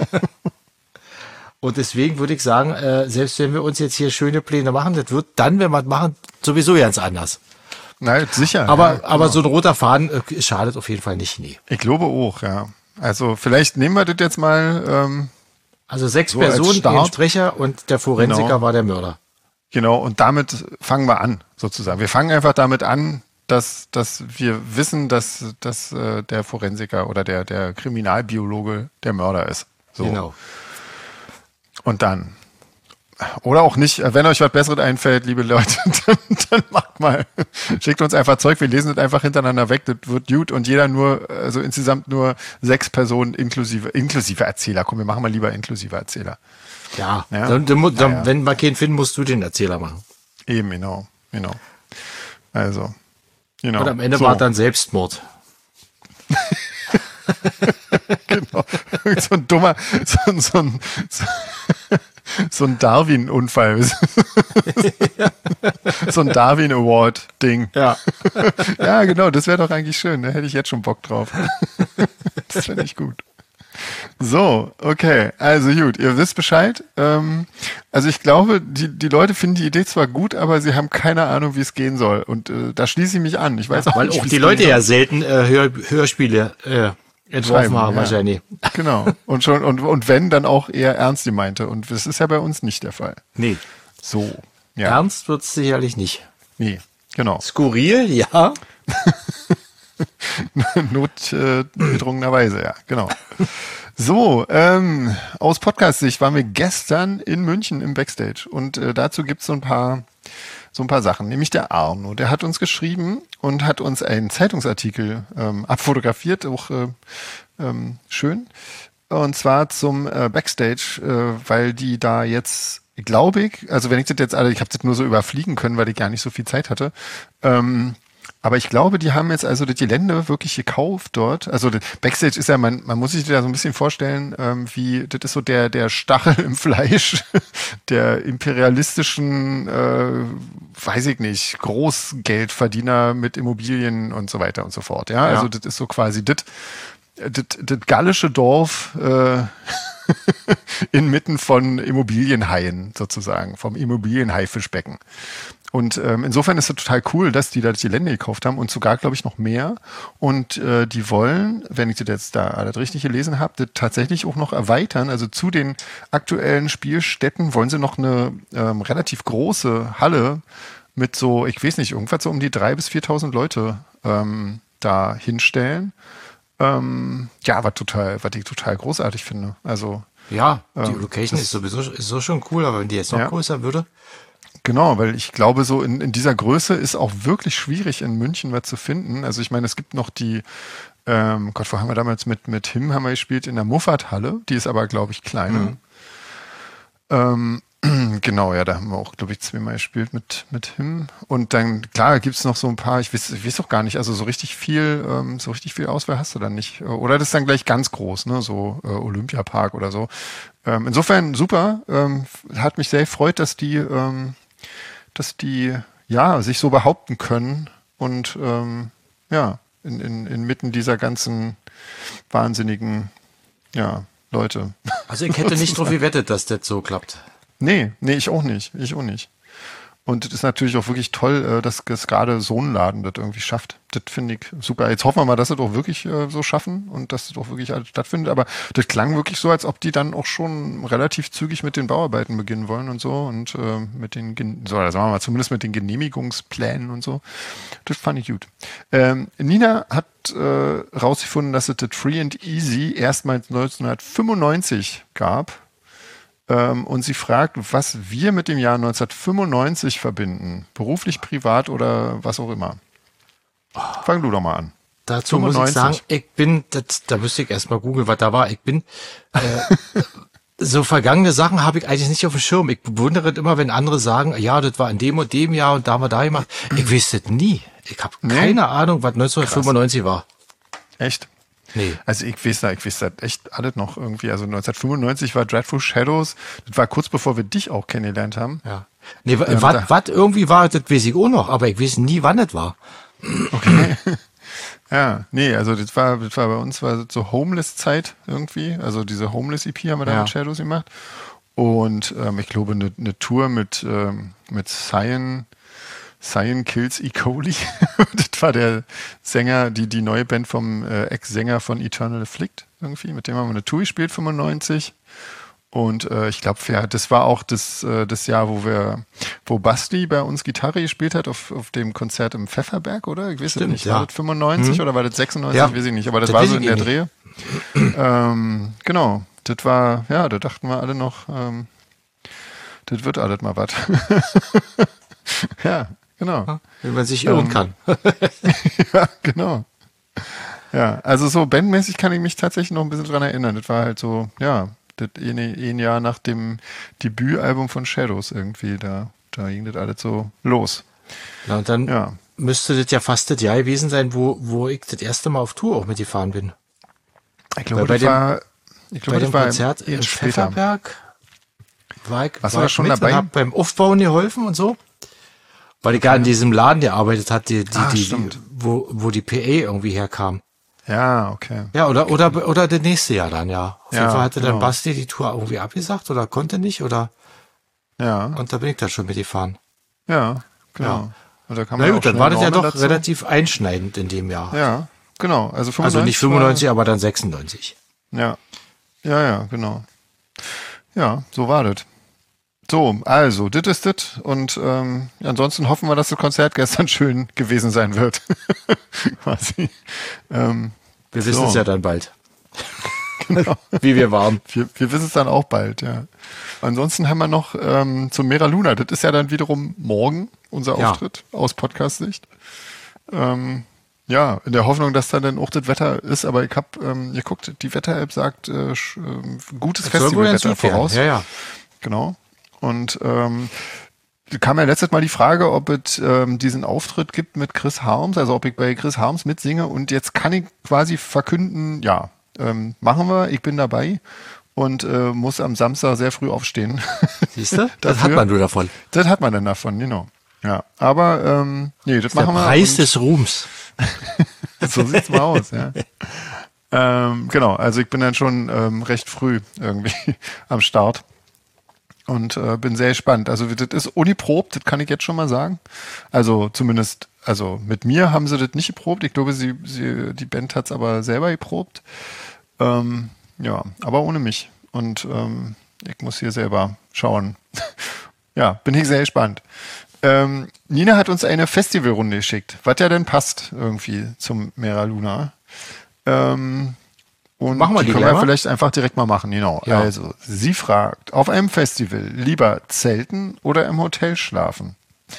Und deswegen würde ich sagen, selbst wenn wir uns jetzt hier schöne Pläne machen, das wird dann, wenn wir es machen, sowieso ganz anders. Na, sicher. Aber, ja, aber so ein roter Faden schadet auf jeden Fall nicht, nee. ich glaube auch, ja. Also vielleicht nehmen wir das jetzt mal Also 6 So als Personen, Start. ein Sprecher und der Forensiker Genau. war der Mörder. genau, und damit fangen wir an, sozusagen. Wir fangen einfach damit an, dass wir wissen, dass der Forensiker oder der Kriminalbiologe der Mörder ist. So. Genau. Und dann. Oder auch nicht, wenn euch was Besseres einfällt, liebe Leute, dann macht mal. Schickt uns einfach Zeug, wir lesen das einfach hintereinander weg, das wird gut und jeder nur, also insgesamt nur 6 Personen inklusive Erzähler. Komm, wir machen mal lieber inklusive Erzähler. Ja, Ja. wenn wir keinen finden, musst du den Erzähler machen. Eben, genau. Also, genau. Und am Ende So. war dann Selbstmord. Genau. So ein dummer, so ein Darwin-Unfall. So ein Darwin-Award-Ding. Ja. Ja, genau, das wäre doch eigentlich schön. Da hätte ich jetzt schon Bock drauf. Das fände ich gut. So, okay. Also gut, ihr wisst Bescheid. Also ich glaube, die Leute finden die Idee zwar gut, aber sie haben keine Ahnung, wie es gehen soll. Und da schließe ich mich an. Ich weiß auch Weil nicht, auch wie die es Leute gehen ja soll. selten Hörspiele entworfen Schreiben, haben ja. wahrscheinlich. Genau. Und wenn, dann auch eher ernst gemeinte. Und das ist ja bei uns nicht der Fall. Nee. So. Ja. Ernst wird es sicherlich nicht. Nee, genau. Skurril, ja. Notgedrungenerweise, ja, genau. So, aus Podcast-Sicht waren wir gestern in München im Backstage und dazu gibt's so ein paar Sachen. Nämlich der Arno, der hat uns geschrieben und hat uns einen Zeitungsartikel abfotografiert, auch schön. Und zwar zum Backstage, weil die da jetzt, glaube ich, also wenn ich das jetzt alle, ich habe das nur so überfliegen können, weil ich gar nicht so viel Zeit hatte, Aber ich glaube, die haben jetzt also das Gelände wirklich gekauft dort. Also Backstage ist ja, man muss sich da so ein bisschen vorstellen, wie, das ist so der Stachel im Fleisch der imperialistischen, weiß ich nicht, Großgeldverdiener mit Immobilien und so weiter und so fort. Ja, also das ist so quasi das gallische Dorf inmitten von Immobilienhaien sozusagen, vom Immobilienhaifischbecken. Und insofern ist es total cool, dass die da die Gelände gekauft haben und sogar, glaube ich, noch mehr. Und die wollen, wenn ich das jetzt da alles richtig gelesen habe, das tatsächlich auch noch erweitern. Also zu den aktuellen Spielstätten wollen sie noch eine relativ große Halle mit so, ich weiß nicht, irgendwas so um die 3.000 bis 4.000 Leute da hinstellen. Was ich total großartig finde. Also ja, die Location ist sowieso schon cool, aber wenn die jetzt noch größer würde. Genau, weil ich glaube, so in dieser Größe ist auch wirklich schwierig, in München was zu finden. Also ich meine, es gibt noch die, wo haben wir damals mit Him haben wir gespielt in der Muffat-Halle, die ist aber, glaube ich, kleiner. Genau, ja, da haben wir auch, glaube ich, zweimal gespielt mit Him. Und dann, klar, gibt's noch so ein paar, ich weiß doch gar nicht, also so richtig viel Auswahl hast du dann nicht. Oder das ist dann gleich ganz groß, ne, so Olympiapark oder so. Insofern super, hat mich sehr gefreut, dass die sich so behaupten können und inmitten dieser ganzen wahnsinnigen Leute. Also ich hätte nicht drauf gewettet, dass das so klappt. Nee, ich auch nicht. Und es ist natürlich auch wirklich toll, dass es gerade so ein Laden das irgendwie schafft. Das finde ich super. Jetzt hoffen wir mal, dass sie das auch wirklich so schaffen und dass das auch wirklich alles stattfindet. Aber das klang wirklich so, als ob die dann auch schon relativ zügig mit den Bauarbeiten beginnen wollen und so. Und zumindest mit den Genehmigungsplänen und so. Das fand ich gut. Nina hat rausgefunden, dass es das Free and Easy erstmals 1995 gab. Und sie fragt, was wir mit dem Jahr 1995 verbinden. Beruflich, privat oder was auch immer. Fang du doch mal an. Dazu 95. Muss ich sagen, da müsste ich erstmal googeln, was da war. So vergangene Sachen habe ich eigentlich nicht auf dem Schirm. Ich bewundere es immer, wenn andere sagen, ja, das war in dem und dem Jahr und da haben wir da gemacht. Ich wüsste es nie. Ich habe keine Ahnung, was 1995 war. Echt? Nee. Also ich weiß da echt alles noch irgendwie. Also 1995 war Dreadful Shadows. Das war kurz bevor wir dich auch kennengelernt haben. Ja. Nee, was irgendwie war, das weiß ich auch noch, aber ich weiß nie, wann das war. Okay. Ja, nee, also das war bei uns war so Homeless-Zeit irgendwie. Also diese Homeless-EP haben wir da mit Shadows gemacht. Und ich glaube eine Tour mit Cyan Kills E. Coli. Das war der Sänger, die neue Band vom Ex-Sänger von Eternal Afflict irgendwie. Mit dem haben wir eine Tour gespielt, 95. Und ich glaube, das war auch das Jahr, wo Basti bei uns Gitarre gespielt hat auf dem Konzert im Pfefferberg, oder? Ich weiß es nicht. War das 95 oder war das 96? Ja. Weiß ich nicht. Aber das war so in der Dreh. Genau. Das war, da dachten wir alle noch, das wird alles mal was. Ja. Genau. Wenn man sich irren kann. Ja, genau. Ja, also so bandmäßig kann ich mich tatsächlich noch ein bisschen dran erinnern. Das war halt so, das ein Jahr nach dem Debütalbum von Shadows irgendwie. Da ging das alles so los. Na, und dann müsste das ja fast das Jahr gewesen sein, wo ich das erste Mal auf Tour auch mitgefahren bin. Ich glaube, das war dem Konzert in Pfefferberg warst du da schon dabei? Und hab beim Aufbauen geholfen und so. Weil ich gar in diesem Laden gearbeitet hat, wo die PA irgendwie herkam. Ja, okay. Ja, oder das nächste Jahr dann, ja. Auf jeden Fall hatte dann Basti die Tour irgendwie abgesagt oder konnte nicht, oder? Ja. Und da bin ich dann schon mitgefahren. Ja, genau. Ja. Und da kann man dann war das ja doch relativ einschneidend in dem Jahr. Ja, genau. Also nicht 95, aber dann 96. Ja. Ja, genau. Ja, so war das. So, also, das ist das. Und ansonsten hoffen wir, dass das Konzert gestern schön gewesen sein wird. Quasi. Wir wissen es ja dann bald. Genau. Wie wir waren. Wir wissen es dann auch bald, ja. Ansonsten haben wir noch zum Mera Luna. Das ist ja dann wiederum morgen unser Auftritt aus Podcast-Sicht. In der Hoffnung, dass dann auch das Wetter ist. Aber ich habe geguckt, die Wetter-App sagt gutes Festivalwetter voraus. Ja. Genau. Und kam ja letztes Mal die Frage, ob es diesen Auftritt gibt mit Chris Harms, also ob ich bei Chris Harms mitsinge. Und jetzt kann ich quasi verkünden, ja, machen wir, ich bin dabei und muss am Samstag sehr früh aufstehen. Siehst du? Das hat man nur davon. Das hat man dann davon, genau. Ja, aber nee, das machen wir. Der Preis des Ruhms. So sieht's mal aus, ja. Genau, also ich bin dann schon recht früh irgendwie am Start und bin sehr gespannt. Also das ist uniprobt, das kann ich jetzt schon mal sagen. Also zumindest, also mit mir haben sie das nicht geprobt. Ich glaube, die Band hat's aber selber geprobt. Ja, aber ohne mich. Und ich muss hier selber schauen. Ja, bin ich sehr gespannt. Nina hat uns eine Festivalrunde geschickt, was ja denn passt irgendwie zum Mera Luna. Und machen wir die können wir vielleicht einfach direkt mal machen, genau. Ja. Also, sie fragt, auf einem Festival lieber zelten oder im Hotel schlafen?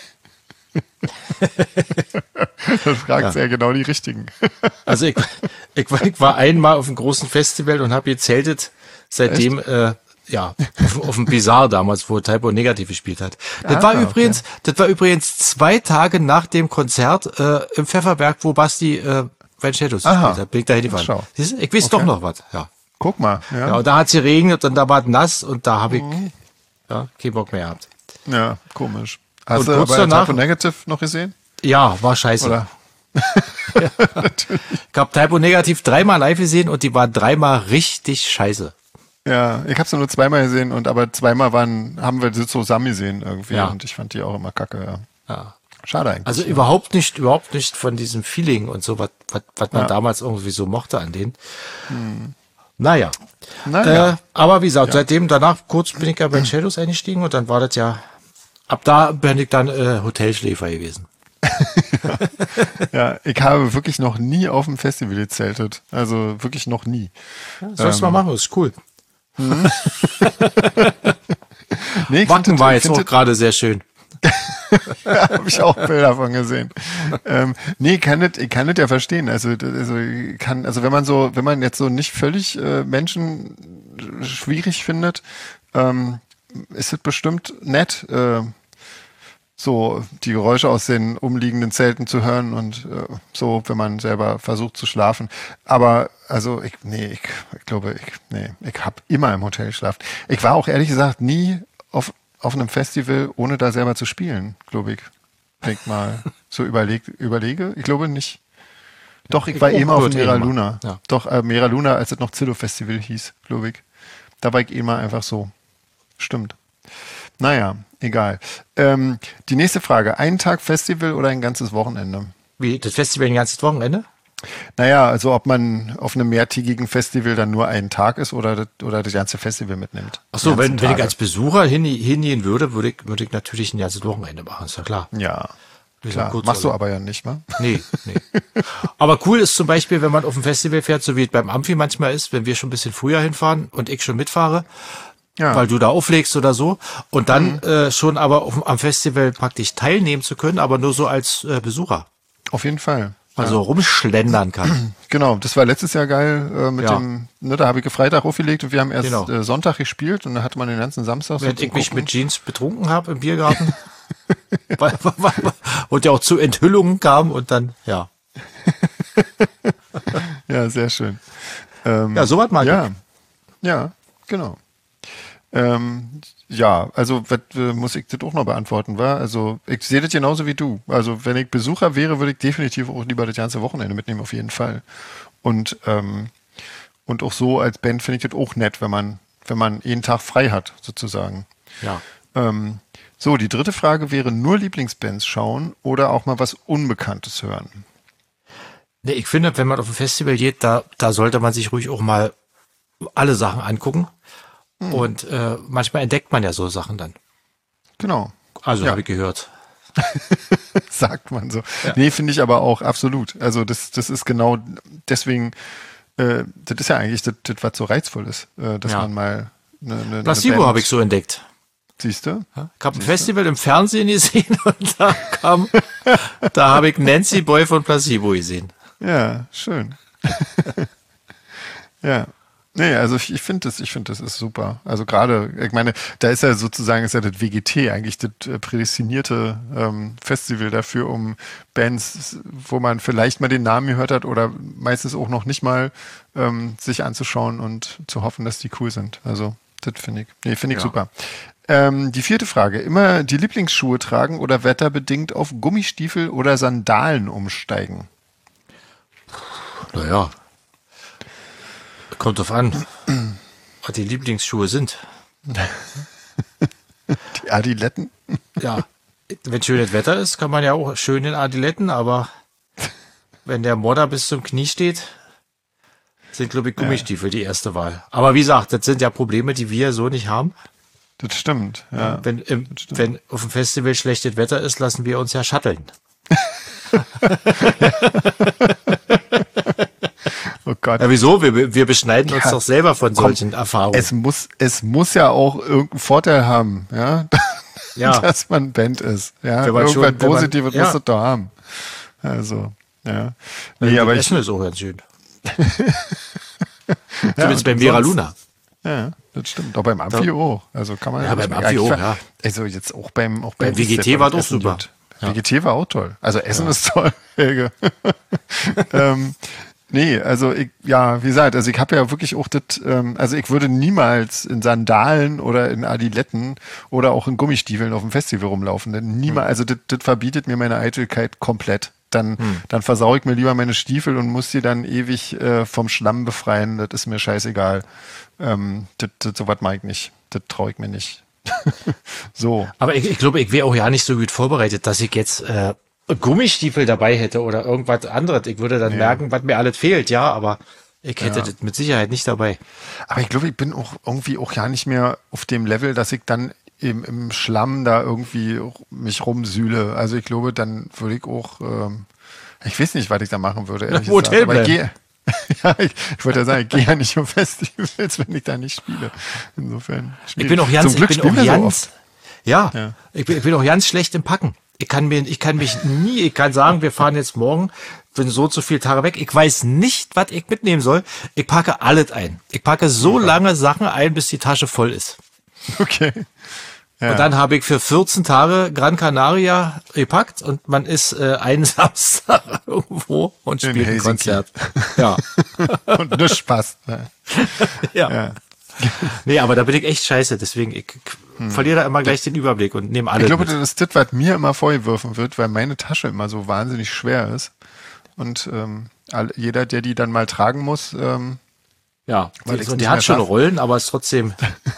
Das fragt sehr genau die Richtigen. Also ich war einmal auf einem großen Festival und habe gezeltet, seitdem auf dem Bizarre damals, wo Typo Negativ gespielt hat. Das war übrigens 2 Tage nach dem Konzert im Pfefferberg, wo Basti Van Shadows gespielt hat. Bin ich da hingefahren. Ich weiß doch noch was. Ja. Guck mal. Ja, und da hat es geregnet und da war es nass und da habe ich keinen Bock mehr gehabt. Ja, komisch. Hast und du kurz bei danach, Typo Negative noch gesehen? Ja, war scheiße. Oder? Ich habe Typo Negativ 3-mal live gesehen und die waren 3-mal richtig scheiße. Ja, ich habe sie nur 2-mal gesehen und aber 2-mal haben wir sie zusammen gesehen irgendwie und ich fand die auch immer kacke, ja. Schade eigentlich. Also überhaupt nicht von diesem Feeling und so, was man damals irgendwie so mochte an denen. Naja. Aber wie gesagt, seitdem danach kurz bin ich ja bei den Shadows eingestiegen und dann war das ja, ab da bin ich dann Hotelschläfer gewesen. Ja, ich habe wirklich noch nie auf dem Festival gezeltet. Also wirklich noch nie. Ja, sollst du mal machen, ist cool. Nee, Wacken war jetzt auch gerade sehr schön. Ja, habe ich auch Bilder davon gesehen. Nee, ich kann das ja verstehen. Also wenn man jetzt so nicht völlig Menschen schwierig findet, ist es bestimmt nett, so die Geräusche aus den umliegenden Zelten zu hören und so, wenn man selber versucht zu schlafen. Aber also ich glaube, ich habe immer im Hotel geschlafen. Ich war auch ehrlich gesagt nie auf einem Festival, ohne da selber zu spielen, glaube ich. Wenn ich mal so überlege. Ich glaube nicht. Doch, ich war immer auf Mera Luna. Ja. Doch, Mera Luna, als es noch Zillow Festival hieß, glaube ich. Da war ich immer einfach so. Stimmt. Naja, egal. Die nächste Frage. Ein Tag Festival oder ein ganzes Wochenende? Wie, das Festival ein ganzes Wochenende? Naja, also ob man auf einem mehrtägigen Festival dann nur einen Tag ist oder das ganze Festival mitnimmt. Ach so, wenn ich als Besucher hingehen würde ich natürlich ein ganzes Wochenende machen, ist ja klar. Ja, klar. Machst du aber ja nicht, ne? Nee. Aber cool ist zum Beispiel, wenn man auf ein Festival fährt, so wie es beim Amphi manchmal ist, wenn wir schon ein bisschen früher hinfahren und ich schon mitfahre, weil du da auflegst oder so und dann schon aber am Festival praktisch teilnehmen zu können, aber nur so als Besucher. Auf jeden Fall. Also rumschlendern kann. Genau, das war letztes Jahr geil mit dem, da habe ich Freitag aufgelegt und wir haben erst Sonntag gespielt und da hatte man den ganzen Samstag Während ich mich mit Jeans betrunken habe im Biergarten und ja auch zu Enthüllungen kam und dann, ja. Ja, sehr schön. So was mag ich. Ja, genau. Ja, also muss ich das auch noch beantworten, war? Also ich sehe das genauso wie du. Also wenn ich Besucher wäre, würde ich definitiv auch lieber das ganze Wochenende mitnehmen, auf jeden Fall. Und auch so als Band finde ich das auch nett, wenn man jeden Tag frei hat, sozusagen. Ja. So, die dritte Frage wäre, nur Lieblingsbands schauen oder auch mal was Unbekanntes hören? Nee, ich finde, wenn man auf ein Festival geht, da sollte man sich ruhig auch mal alle Sachen angucken. Und manchmal entdeckt man ja so Sachen dann. Genau. Also habe ich gehört. Sagt man so. Ja. Nee, finde ich aber auch absolut. Also das ist genau deswegen, das ist ja eigentlich das, was so reizvoll ist, dass man mal eine Placebo habe ich so entdeckt. Siehst du? Ja, ich habe ein Festival im Fernsehen gesehen und da habe ich Nancy Boy von Placebo gesehen. Ja, schön. Ja. Nee, also ich finde das ist super. Also gerade, ich meine, da ist ja sozusagen, ist ja das WGT eigentlich das prädestinierte Festival dafür, um Bands, wo man vielleicht mal den Namen gehört hat oder meistens auch noch nicht mal sich anzuschauen und zu hoffen, dass die cool sind. Also das finde ich super. Die vierte Frage, immer die Lieblingsschuhe tragen oder wetterbedingt auf Gummistiefel oder Sandalen umsteigen? Naja, kommt drauf an, was die Lieblingsschuhe sind. Die Adiletten? Ja, wenn schönes Wetter ist, kann man ja auch schön in Adiletten, aber wenn der Modder bis zum Knie steht, sind, glaube ich, Gummistiefel die erste Wahl. Aber wie gesagt, das sind ja Probleme, die wir so nicht haben. Das stimmt, ja. Wenn auf dem Festival schlechtes Wetter ist, lassen wir uns ja shutteln. Oh Gott. Ja, wieso? Wir beschneiden uns doch selber von solchen Erfahrungen. Es muss ja auch irgendeinen Vorteil haben, ja, Ja. dass man Band ist. Ja, Wenn man irgendwas schon- wenn man- Positives ja. muss es doch haben. Also, ja. Nee, Nee, aber aber ich, Essen ist auch ganz schön. ja, Zumindest beim und Vera sonst- Luna. Ja, das stimmt. Auch beim Amphi auch. Also kann man Ja, nicht beim mehr- Amphi ich auch, war- ja. Also jetzt auch beim Beim WGT Step war und doch Essen super. gut. Ja. WGT war auch toll. Also Essen ist toll, Helge. Nee, also wie gesagt, also ich habe ja wirklich auch das, also ich würde niemals in Sandalen oder in Adiletten oder auch in Gummistiefeln auf dem Festival rumlaufen. Denn niemals, also das verbietet mir meine Eitelkeit komplett. Dann versau ich mir lieber meine Stiefel und muss sie dann ewig vom Schlamm befreien. Das ist mir scheißegal. Sowas mag ich nicht. Das traue ich mir nicht. So. Aber ich glaube, ich wäre auch ja nicht so gut vorbereitet, dass ich jetzt Gummistiefel dabei hätte oder irgendwas anderes. Ich würde dann merken, was mir alles fehlt, ja, aber ich hätte das mit Sicherheit nicht dabei. Aber ich glaube, ich bin auch irgendwie auch ja nicht mehr auf dem Level, dass ich dann im Schlamm da irgendwie mich rumsühle. Also ich glaube, dann würde ich auch, ich weiß nicht, was ich da machen würde, ehrlich Im gesagt. Hotel Aber ich bleiben. ich wollte ja sagen, ich gehe ja nicht auf Festivals, wenn ich da nicht spiele. Insofern. Ich bin auch ganz, Zum Glück ich bin auch spielen wir so ganz, oft. ja, Ja. ich bin auch ganz schlecht im Packen. Ich kann sagen, wir fahren jetzt morgen, bin so und so viele Tage weg. Ich weiß nicht, was ich mitnehmen soll. Ich packe alles ein. Ich packe so lange Sachen ein, bis die Tasche voll ist. Okay. Ja. Und dann habe ich für 14 Tage Gran Canaria gepackt und man ist einen Samstag irgendwo und In spielt ein Helsinki. Konzert. Ja. Und nichts passt. Ne? Ja. Ja. Nee, aber da bin ich echt scheiße, deswegen ich verliere da immer gleich den Überblick und nehme alle Ich glaube, mit. das ist das, was mir immer vorgeworfen wird, weil meine Tasche immer so wahnsinnig schwer ist. Und jeder, der die dann mal tragen muss, Ja, weil ich's und nicht die hat mehr schon schaff. Rollen, aber ist trotzdem.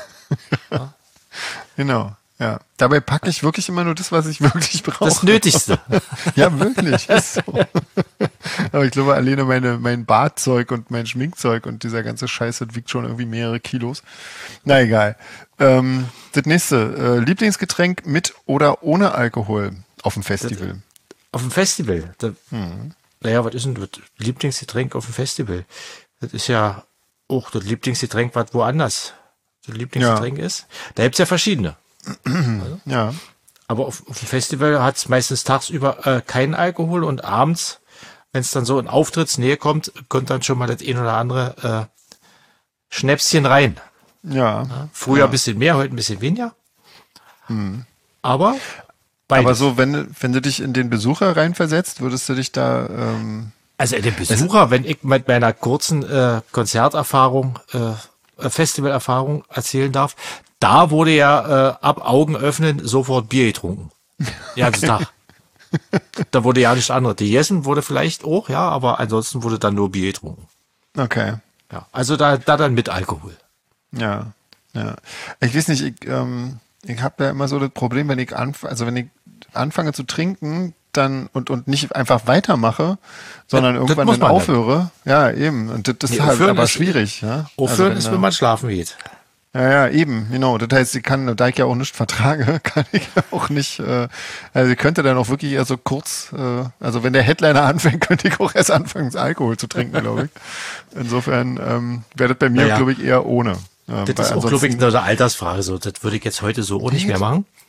genau. Ja. Dabei packe ich wirklich immer nur das, was ich wirklich brauche. Das Nötigste. Ja, wirklich. Ist so. Aber ich glaube, alleine mein Bartzeug und mein Schminkzeug und dieser ganze Scheiß, das wiegt schon irgendwie mehrere Kilos. Na egal. Das nächste. Lieblingsgetränk mit oder ohne Alkohol auf dem Festival? Auf dem Festival. Naja, was ist denn das Lieblingsgetränk auf dem Festival? Das ist ja auch das Lieblingsgetränk, was woanders das Lieblingsgetränk ist. Da gibt's ja verschiedene. Ja. Aber auf dem Festival hat's meistens tagsüber keinen Alkohol und abends, wenn es dann so in Auftrittsnähe kommt dann schon mal das ein oder andere Schnäpschen rein. Ja. Früher ein bisschen mehr, heute ein bisschen weniger. Aber beides. Aber so, wenn du dich in den Besucher reinversetzt, würdest du dich da, Also den Besucher, wenn ich mit meiner kurzen Konzerterfahrung, Festivalerfahrung erzählen darf, da wurde ja ab Augen öffnen sofort Bier getrunken. Den ganzen Tag. Da wurde ja nichts anderes. Die Jessen wurde vielleicht auch, ja, aber ansonsten wurde dann nur Bier getrunken. okay. Ja, also da dann mit Alkohol. Ja, ja. Ich weiß nicht, ich habe ja immer so das Problem, wenn ich anfange zu trinken, dann und nicht einfach weitermache, sondern das irgendwann muss dann man aufhöre. Ja, eben. Und das ist Nee, halt aufhören aber ist- schwierig. Ja? Aufhören Also ist, wenn man schlafen geht. ja, eben, genau. Das heißt, da ich ja auch nicht vertrage, kann ich ja auch nicht, also ich könnte dann auch wirklich eher so kurz, also wenn der Headliner anfängt, könnte ich auch erst anfangen, Alkohol zu trinken, glaube ich. Insofern wäre das bei mir, Naja. glaube ich, eher ohne. Das ist auch, glaube ich, eine Altersfrage. So, das würde ich jetzt heute so auch nicht mehr machen.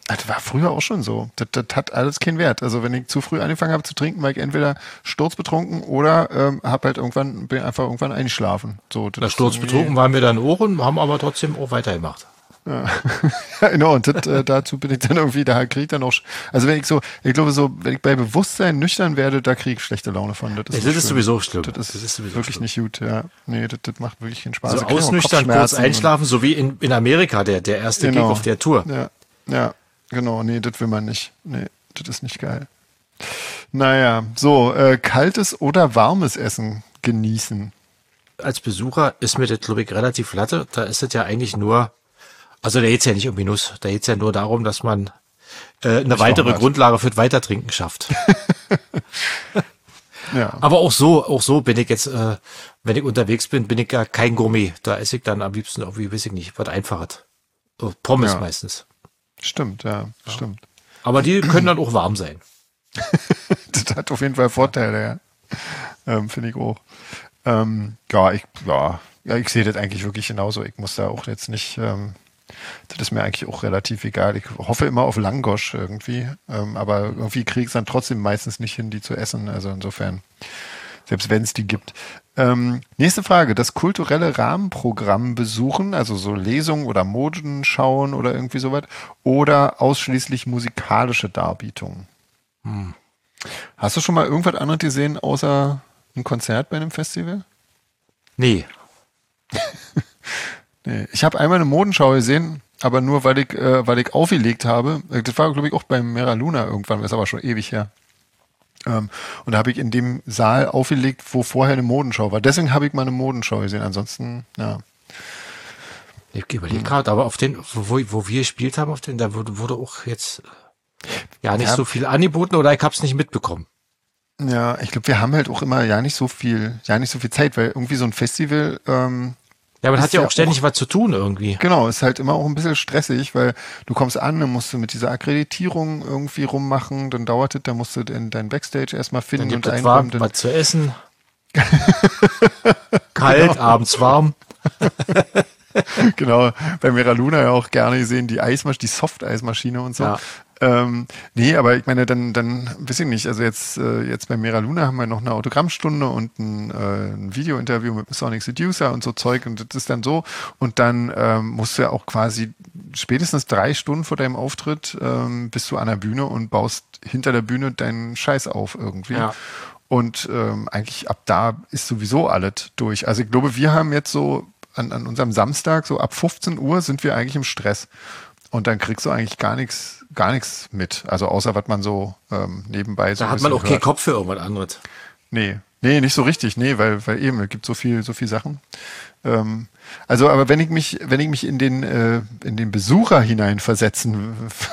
Das war früher auch schon so. Das hat alles keinen Wert. Also wenn ich zu früh angefangen habe zu trinken, war ich entweder sturzbetrunken oder bin einfach irgendwann eingeschlafen. So, Sturzbetrunken waren wir dann auch und haben aber trotzdem auch weitergemacht. Ja. Ja, genau, und dazu bin ich dann irgendwie, da kriege ich dann auch, also wenn ich bei Bewusstsein nüchtern werde, da kriege ich schlechte Laune von. Das ist sowieso schlimm. Das ist sowieso wirklich schlimm. Nicht gut, ja. Nee, das macht wirklich keinen Spaß. Also ausnüchtern, kurz einschlafen, so wie in Amerika, der erste Gig auf der Tour. Ja, genau, nee, das will man nicht. Nee, das ist nicht geil. Naja, so, kaltes oder warmes Essen genießen. Als Besucher ist mir das, glaube ich, relativ latte. Da ist es ja eigentlich nur, also da geht es ja nicht um Genuss, da geht es ja nur darum, dass man eine weitere Grundlage für das Weitertrinken schafft. Ja. Aber auch so bin ich jetzt, wenn ich unterwegs bin, bin ich ja kein Gourmet. Da esse ich dann am liebsten irgendwie, weiß ich nicht, was Einfaches. Pommes meistens. Stimmt, ja, stimmt. Aber die können dann auch warm sein. Das hat auf jeden Fall Vorteile, ja. Finde ich auch. Ich sehe das eigentlich wirklich genauso. Ich muss da auch jetzt nicht, das ist mir eigentlich auch relativ egal. Ich hoffe immer auf Langosch irgendwie, aber irgendwie kriege ich es dann trotzdem meistens nicht hin, die zu essen. Also insofern, selbst wenn es die gibt. Nächste Frage, das kulturelle Rahmenprogramm besuchen, also so Lesungen oder Moden schauen oder irgendwie sowas, oder ausschließlich musikalische Darbietungen? Hast du schon mal irgendwas anderes gesehen, außer ein Konzert bei einem Festival? Nee. Nee. Ich habe einmal eine Modenschau gesehen, aber nur, weil ich aufgelegt habe. Das war, glaube ich, auch beim Mera Luna irgendwann, das ist aber schon ewig her. Und da habe ich in dem Saal aufgelegt, wo vorher eine Modenschau war. Deswegen habe ich mal eine Modenschau gesehen. Ansonsten, ja. Ich überlege gerade, aber auf den, wo wir gespielt haben, auf den, da wurde auch jetzt nicht so viel angeboten oder ich habe es nicht mitbekommen. Ja, ich glaube, wir haben halt auch immer nicht so viel Zeit, weil irgendwie so ein Festival. Ja, man hat ja auch ständig was zu tun irgendwie. Genau, ist halt immer auch ein bisschen stressig, weil du kommst an, dann musst du mit dieser Akkreditierung irgendwie rummachen, dann dauert es, dann musst du in dein Backstage erstmal finden dann gibt und einräumen. Was zu essen. Kalt, genau. Abends warm. Genau, bei Mera Luna ja auch gerne gesehen, die Soft-Eismaschine und so. Ja. Nee, aber ich meine, dann weiß ich nicht, also jetzt bei Mera Luna haben wir noch eine Autogrammstunde und ein Videointerview mit Sonic Seducer und so Zeug und das ist dann so und dann musst du ja auch quasi spätestens 3 Stunden vor deinem Auftritt bist du an der Bühne und baust hinter der Bühne deinen Scheiß auf irgendwie. Ja. Und eigentlich ab da ist sowieso alles durch. Also ich glaube, wir haben jetzt so an unserem Samstag, so ab 15 Uhr sind wir eigentlich im Stress. Und dann kriegst du eigentlich gar nichts mit. Also außer was man so nebenbei so. Da hat man auch keinen Kopf für irgendwas anderes. Nee, nicht so richtig. Nee, weil eben, es gibt so viel Sachen. Aber wenn ich mich in den Besucher hineinzuversetzen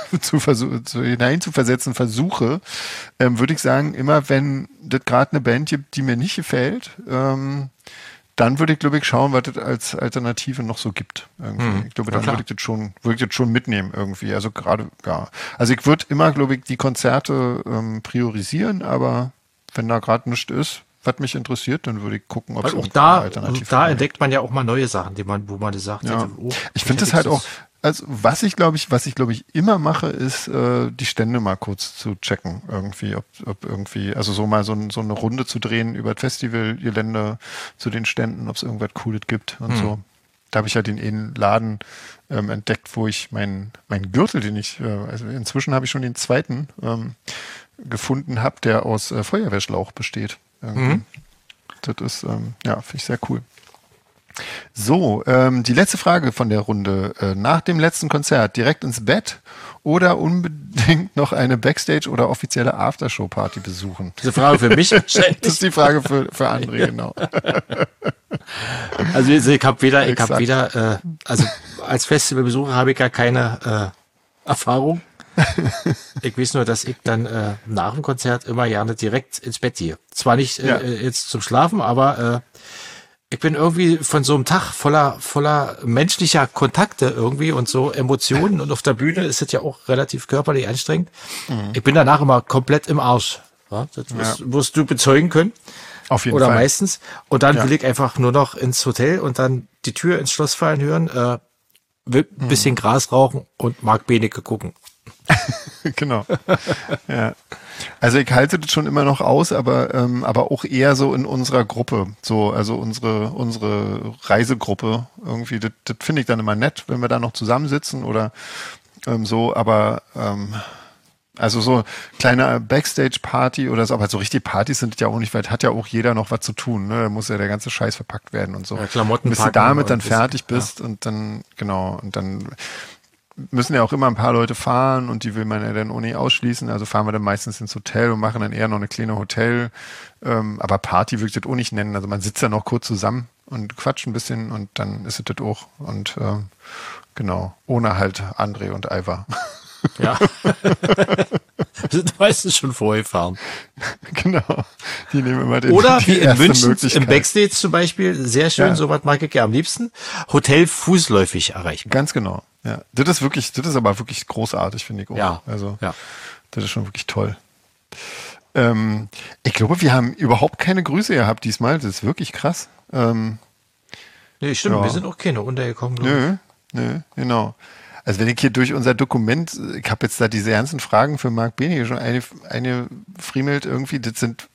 versuche, würde ich sagen, immer wenn das gerade eine Band gibt, die mir nicht gefällt, dann würde ich, glaube ich, schauen, was es als Alternative noch so gibt. Irgendwie. Ich glaube, dann würde ich das schon mitnehmen irgendwie. Also gerade, ja. Also ich würde immer, glaube ich, die Konzerte priorisieren, aber wenn da gerade nichts ist, was mich interessiert, dann würde ich gucken, ob es auch da entdeckt man ja auch mal neue Sachen, wo man sagt, ja. Ich finde das halt auch, also was ich glaube ich immer mache, ist die Stände mal kurz zu checken irgendwie, ob irgendwie, also so mal so eine Runde zu drehen über das Festivalgelände zu den Ständen, ob es irgendwas Cooles gibt und so. Da habe ich ja den Laden entdeckt, wo ich meinen Gürtel, also inzwischen habe ich schon den zweiten gefunden habe, der aus Feuerwehrschlauch besteht. Das ist, finde ich sehr cool. So, die letzte Frage von der Runde. Nach dem letzten Konzert direkt ins Bett oder unbedingt noch eine Backstage- oder offizielle Aftershow-Party besuchen? Diese Frage für mich? Das ist die Frage für André, genau. Also ich habe weder, also als Festivalbesucher habe ich gar keine Erfahrung. Ich weiß nur, dass ich dann nach dem Konzert immer gerne direkt ins Bett gehe. Zwar nicht jetzt zum Schlafen, aber ich bin irgendwie von so einem Tag voller menschlicher Kontakte irgendwie und so Emotionen und auf der Bühne ist es ja auch relativ körperlich anstrengend. Ich bin danach immer komplett im Arsch. Ja, das wirst du bezeugen können. Auf jeden Fall. Oder meistens. Und dann will ich einfach nur noch ins Hotel und dann die Tür ins Schloss fallen hören, will ein bisschen Gras rauchen und Mark Benecke gucken. Genau. Ja. Also ich halte das schon immer noch aus, aber auch eher so in unserer Gruppe. So, also unsere Reisegruppe irgendwie, das finde ich dann immer nett, wenn wir da noch zusammensitzen oder so, aber also so kleine Backstage-Party oder so, aber so richtig Partys sind ja auch nicht, weil hat ja auch jeder noch was zu tun, ne? Da muss ja der ganze Scheiß verpackt werden und so. Ja, Klamotten bis du damit dann fertig bist und dann, genau, und dann müssen ja auch immer ein paar Leute fahren und die will man ja dann auch nicht ausschließen. Also fahren wir dann meistens ins Hotel und machen dann eher noch eine kleine Hotel. Aber Party würde ich das auch nicht nennen. Also man sitzt ja noch kurz zusammen und quatscht ein bisschen und dann ist es das auch. Und genau, ohne halt André und Ivar. Ja. Du weißt es schon vorher fahren. Genau. Die nehmen immer den Oder wie in München Möglichkeit. im Backstage zum Beispiel, sehr schön, Ja. sowas mag ich ja am liebsten. Hotel fußläufig erreichen. Ganz genau. Ja. Das ist aber wirklich großartig, finde ich auch. Ja. Also, ja. das ist schon wirklich toll. Ich glaube, wir haben überhaupt keine Grüße gehabt diesmal. Das ist wirklich krass. Nee, stimmt, Ja. wir sind auch keine untergekommen. glaub ich. Nö, genau. Also wenn ich hier durch unser Dokument, ich habe jetzt da diese ganzen Fragen für Marc Benecke schon eine friemelt irgendwie, das sind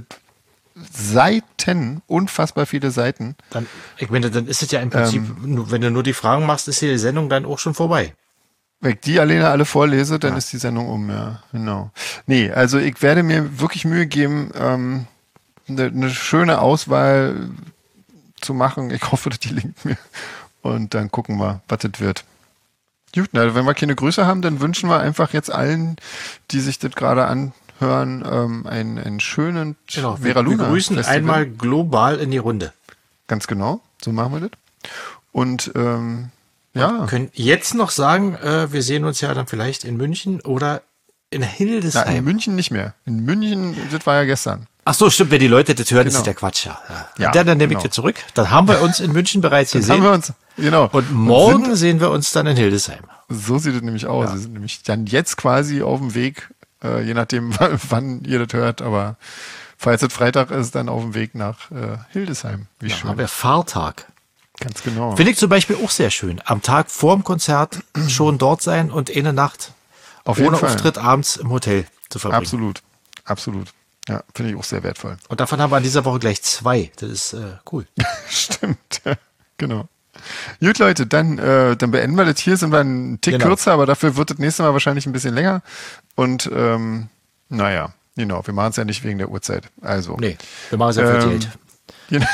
Seiten, unfassbar viele Seiten. Dann, ich meine, dann ist es ja im Prinzip, wenn du nur die Fragen machst, ist hier die Sendung dann auch schon vorbei. Wenn ich die alleine alle vorlese, dann ist die Sendung ja, genau. Nee, also ich werde mir wirklich Mühe geben, eine schöne Auswahl zu machen. Ich hoffe, dass die linkt mir. Und dann gucken wir, was das wird. Gut, na, wenn wir keine Grüße haben, dann wünschen wir einfach jetzt allen, die sich das gerade anhören, einen schönen Wir grüßen Festival. einmal global in die Runde. Ganz genau, so machen wir das. Und ja, Können jetzt noch sagen, wir sehen uns ja dann vielleicht in München oder in na, Hildesheim. in München nicht mehr. In München, das war ja gestern. Ach so, stimmt, wenn die Leute das hören, Genau. ist der Quatsch, ja. Ja, Dann nehme ich genau. dir zurück. Dann haben wir uns in München bereits Dann gesehen. haben wir uns, genau. Und morgen sehen wir uns dann in Hildesheim. So sieht es nämlich aus. Sie sind nämlich dann jetzt quasi auf dem Weg, je nachdem, wann ihr das hört, aber falls es Freitag ist, dann auf dem Weg nach Hildesheim. Wie Da schön. haben wir Fahrtag. Ganz genau. Finde ich zum Beispiel auch sehr schön. Am Tag vorm Konzert schon dort sein und eine Nacht Auf jeden ohne Fall. Auftritt abends im Hotel zu verbringen. Absolut. Ja, finde ich auch sehr wertvoll. Und davon haben wir in dieser Woche gleich 2. Das ist cool. Stimmt, ja, genau. Gut, Leute, dann beenden wir das hier. Sind wir einen Tick Genau. kürzer, aber dafür wird das nächste Mal wahrscheinlich ein bisschen länger. Und naja, genau, wir machen es ja nicht wegen der Uhrzeit. Also. Nee, wir machen es ja für Geld. Genau.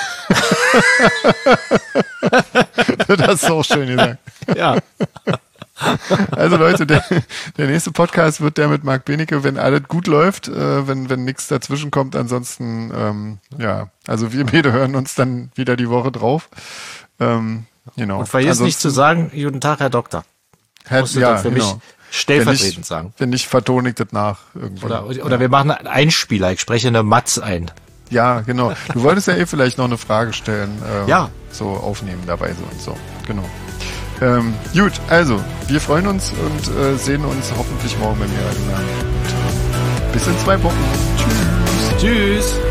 Das hast du auch schön gesagt. Ja. Also Leute, der nächste Podcast wird der mit Marc Benecke, wenn alles gut läuft, wenn nichts dazwischen kommt. Ansonsten, ja, also wir beide hören uns dann wieder die Woche drauf. Genau. Und vergiss nicht zu sagen, guten Tag, Herr Doktor. Musst du dann für mich stellvertretend sagen. Wenn nicht, vertone ich das nach irgendwie. Oder wir machen einen Einspieler. Ich spreche eine Matz ein. Ja, genau. Du wolltest ja vielleicht noch eine Frage stellen. Ja. So aufnehmen dabei so und so. Genau. Gut, also, wir freuen uns und sehen uns hoffentlich morgen bei mir. Und, bis in 2 Wochen. Tschüss. Tschüss.